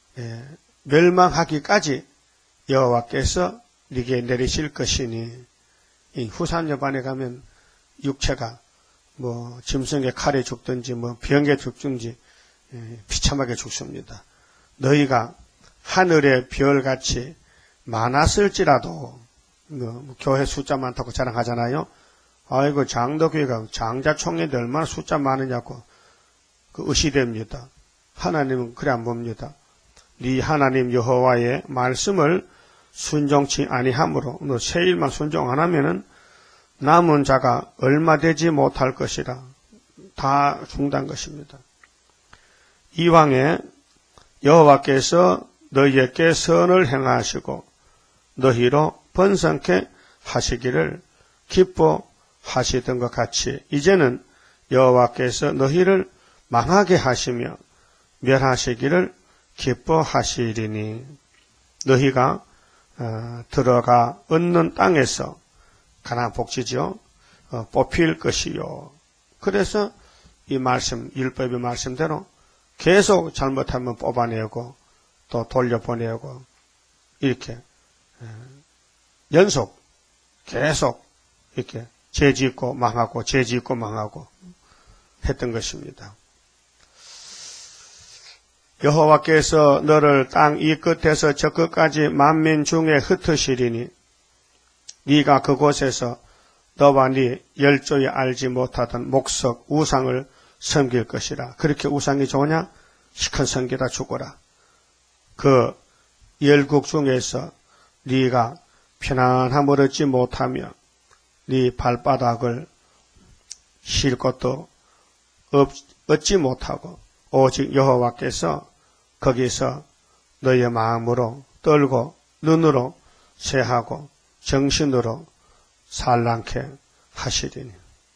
멸망하기까지 여호와께서 네게 내리실 것이니, 이 후산여반에 가면 육체가 뭐 짐승의 칼에 죽든지 뭐 병에 죽든지 비참하게 죽습니다. 너희가 하늘의 별같이 많았을지라도, 뭐 교회 숫자 많다고 자랑하잖아요. 아이고 장로교회가 장자총회인데 얼마나 숫자 많으냐고 의시됩니다. 하나님은 그래 안 봅니다. 네 하나님 여호와의 말씀을 순종치 아니하므로 너 세일만 순종 안 하면은 남은 자가 얼마 되지 못할 것이라. 다 죽는다는 것입니다. 이왕에 여호와께서 너희에게 선을 행하시고 너희로 번성케 하시기를 기뻐하시던 것 같이 이제는 여호와께서 너희를 망하게 하시며 멸하시기를 기뻐하시리니 너희가 들어가 얻는 땅에서 가나안 복지죠. 뽑힐 것이요. 그래서 이 말씀, 율법의 말씀대로 계속 잘못하면 뽑아내고 또 돌려보내고 이렇게 연속 계속 이렇게 죄짓고 망하고 죄짓고 망하고 했던 것입니다. 여호와께서 너를 땅 이 끝에서 저 끝까지 만민 중에 흩으시리니 네가 그곳에서 너와 네 열조에 알지 못하던 목석 우상을 섬길 것이라. 그렇게 우상이 좋으냐? 시큰 섬기다 죽어라. 그 열국 중에서 네가 편안함을 얻지 못하며 네 발바닥을 쉴 것도 얻지 못하고 오직 여호와께서 거기서 너의 마음으로 떨고 눈으로 쇠하고 정신으로 산란케 하시리니.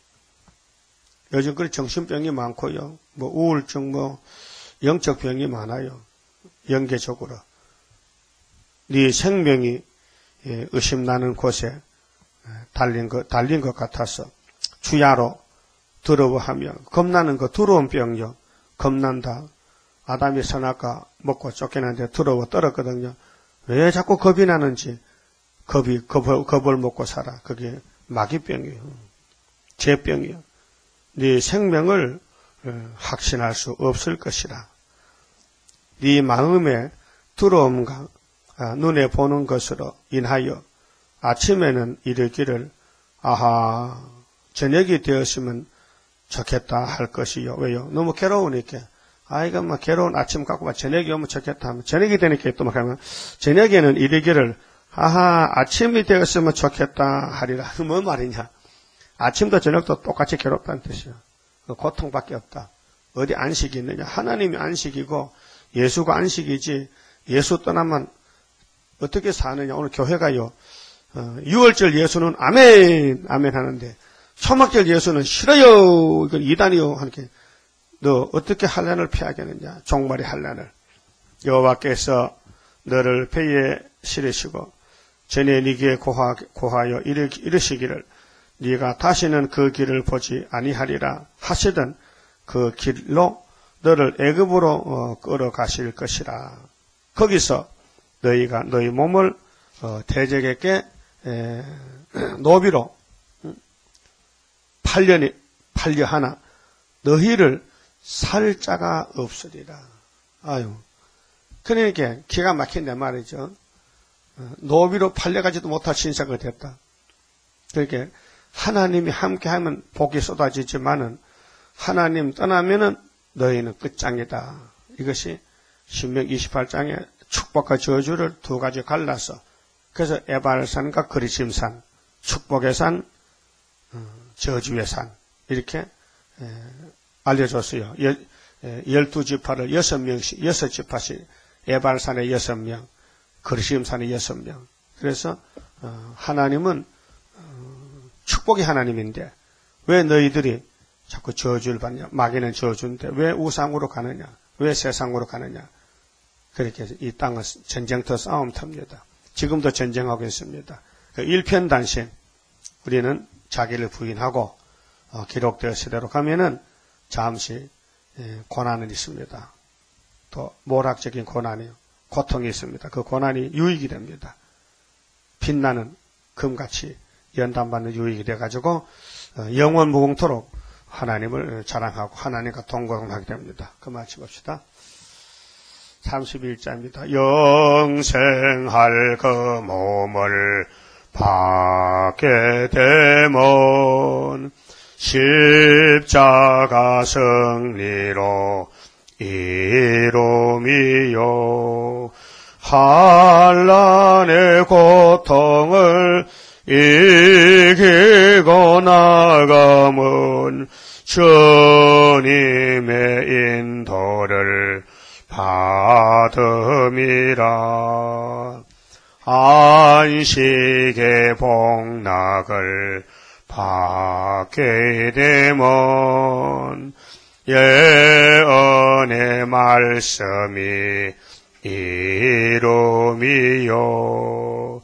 요즘 그런 정신병이 많고요. 뭐 우울증, 뭐 영적 병이 많아요. 연계적으로. 네 생명이 의심나는 곳에 달린 것 같아서 주야로 더러워하며 겁나는 거 두려운 병요. 겁난다. 아담이 선악과 먹고 쫓겨났는데 두려워 떨었거든요. 왜 자꾸 겁이 나는지 겁을 먹고 살아. 그게 마귀병이에요. 죄병이에요. 네 생명을 확신할 수 없을 것이라. 네 마음의 두려움과 눈에 보는 것으로 인하여 아침에는 이르기를 아하 저녁이 되었으면 좋겠다 할 것이요. 왜요? 너무 괴로우니까. 아이가 막 괴로운 아침 갖고 막 저녁이 오면 좋겠다 하면 저녁이 되니까 또 막 하면 저녁에는 이르기를 아하 아침이 되었으면 좋겠다 하리라. 뭔 말이냐? 아침도 저녁도 똑같이 괴롭다는 뜻이요. 고통밖에 없다. 어디 안식이 있느냐? 하나님이 안식이고 예수가 안식이지. 예수 떠나면 어떻게 사느냐? 오늘 교회가요. 6월절 예수는 아멘 아멘 하는데 초막절 예수는 싫어요. 이건 이단이요. 하니까 너 어떻게 환난을 피하겠느냐? 종말의 환난을. 여호와께서 너를 배에 실으시고 전에 네게 고하여 이르시기를 네가 다시는 그 길을 보지 아니하리라 하시던 그 길로 너를 애굽으로 끌어가실 것이라. 거기서 너희가 너희 몸을 대적에게 노비로 팔려 하나 너희를 살 자가 없으리라. 아유, 그러니까 기가 막힌데 말이죠. 노비로 팔려가지도 못할 신세가 됐다. 그러니까 하나님이 함께하면 복이 쏟아지지만은 하나님 떠나면은 너희는 끝장이다. 이것이 신명 28장의 축복과 저주를 두 가지 갈라서 그래서 에발산과 그리심산, 축복의 산, 저주의 산 이렇게 알려줬어요. 12지파를 6명씩 6지파씩 에발산에 6명, 그리심산에 6명. 그래서 하나님은 축복의 하나님인데 왜 너희들이 자꾸 저주를 받냐. 마귀는 저주인데 왜 우상으로 가느냐. 왜 세상으로 가느냐. 그렇게 이 땅은 전쟁터 싸움터입니다. 지금도 전쟁하고 있습니다. 그 일편단심 우리는 자기를 부인하고 기록되었을 대로 가면은 잠시 고난은 있습니다. 또 모락적인 고난이 고통이 있습니다. 그 고난이 유익이 됩니다. 빛나는 금같이 연단받는 유익이 돼가지고 영원 무궁토록 하나님을 자랑하고 하나님과 동거하게 됩니다. 그 말씀 봅시다. 31자입니다. 영생할 그 몸을 받게 되면 십자가 승리로 이루미요 한란의 고통을 이기고 나가면 주님의 인도를 받음이라. 안식의 복락을 받게 되면 예언의 말씀이 이루미요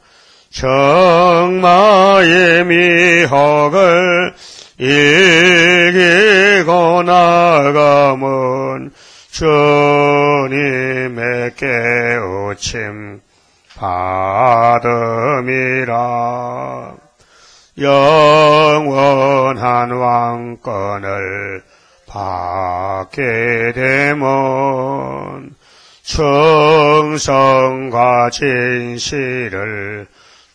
정마의 미혹을 이기고 나가면 주님의 깨우침 받음이라. 영원한 왕권을 받게 되면 충성과 진실을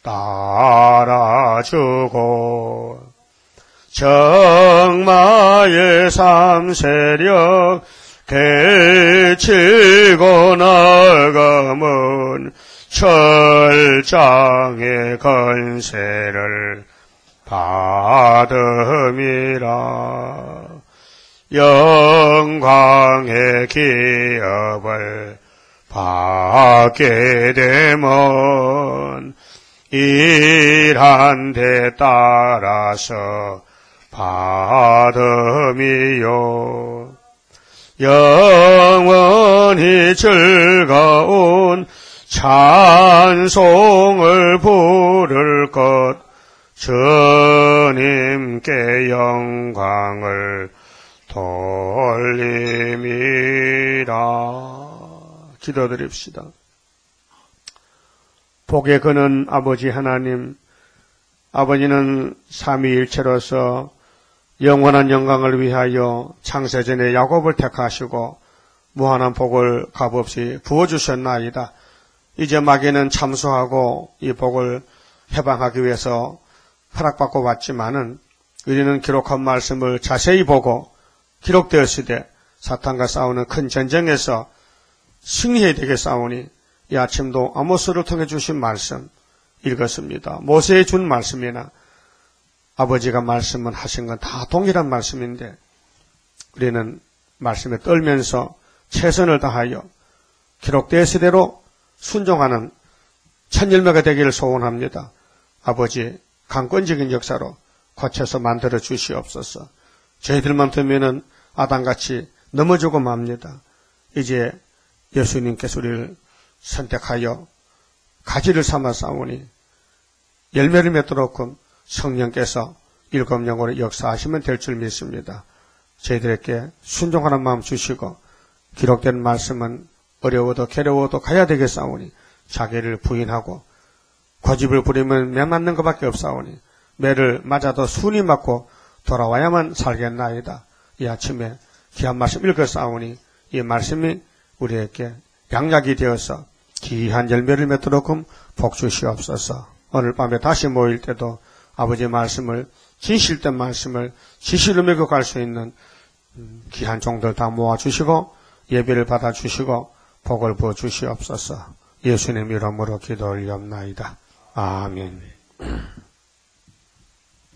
따라주고 정마의 삼세력 개치고 나가면 철장의 건세를 받음이라. 영광의 기업을 받게 되면 일한 데 따라서 받음이요 영원히 즐거운 찬송을 부를 것 주님께 영광을 돌림이라. 기도드립시다. 복의 근원 아버지 하나님, 아버지는 삼위일체로서 영원한 영광을 위하여 창세전에 야곱을 택하시고 무한한 복을 값없이 부어주셨나이다. 이제 마귀는 참소하고 이 복을 해방하기 위해서 허락받고 왔지만은 우리는 기록한 말씀을 자세히 보고 기록되었으되 사탄과 싸우는 큰 전쟁에서 승리해야 되게 싸우니 이 아침도 아모스를 통해 주신 말씀 읽었습니다. 모세에 준 말씀이나 아버지가 말씀은 하신 건 다 동일한 말씀인데 우리는 말씀에 떨면서 최선을 다하여 기록되었을 대로 순종하는 천열매가 되기를 소원합니다. 아버지 강권적인 역사로 고쳐서 만들어 주시옵소서. 저희들만 되면은 아담같이 넘어지고 맙니다. 이제 예수님께서 우리를 선택하여 가지를 삼아 싸우니 열매를 맺도록 성령께서 일곱 영으로 역사하시면 될 줄 믿습니다. 저희들에게 순종하는 마음 주시고 기록된 말씀은 어려워도 괴로워도 가야 되겠사오니 자기를 부인하고 고집을 부리면 매 맞는 것밖에 없사오니 매를 맞아도 순이 맞고 돌아와야만 살겠나이다. 이 아침에 귀한 말씀 읽었사오니 이 말씀이 우리에게 양약이 되어서 귀한 열매를 맺도록 복 주시옵소서. 오늘 밤에 다시 모일 때도 아버지의 말씀을 진실된 말씀을 지시로 메고 갈 수 있는 귀한 종들 다 모아주시고 예배를 받아주시고 복을 부어주시옵소서. 예수님 이름으로 기도 올리옵나이다. 아멘.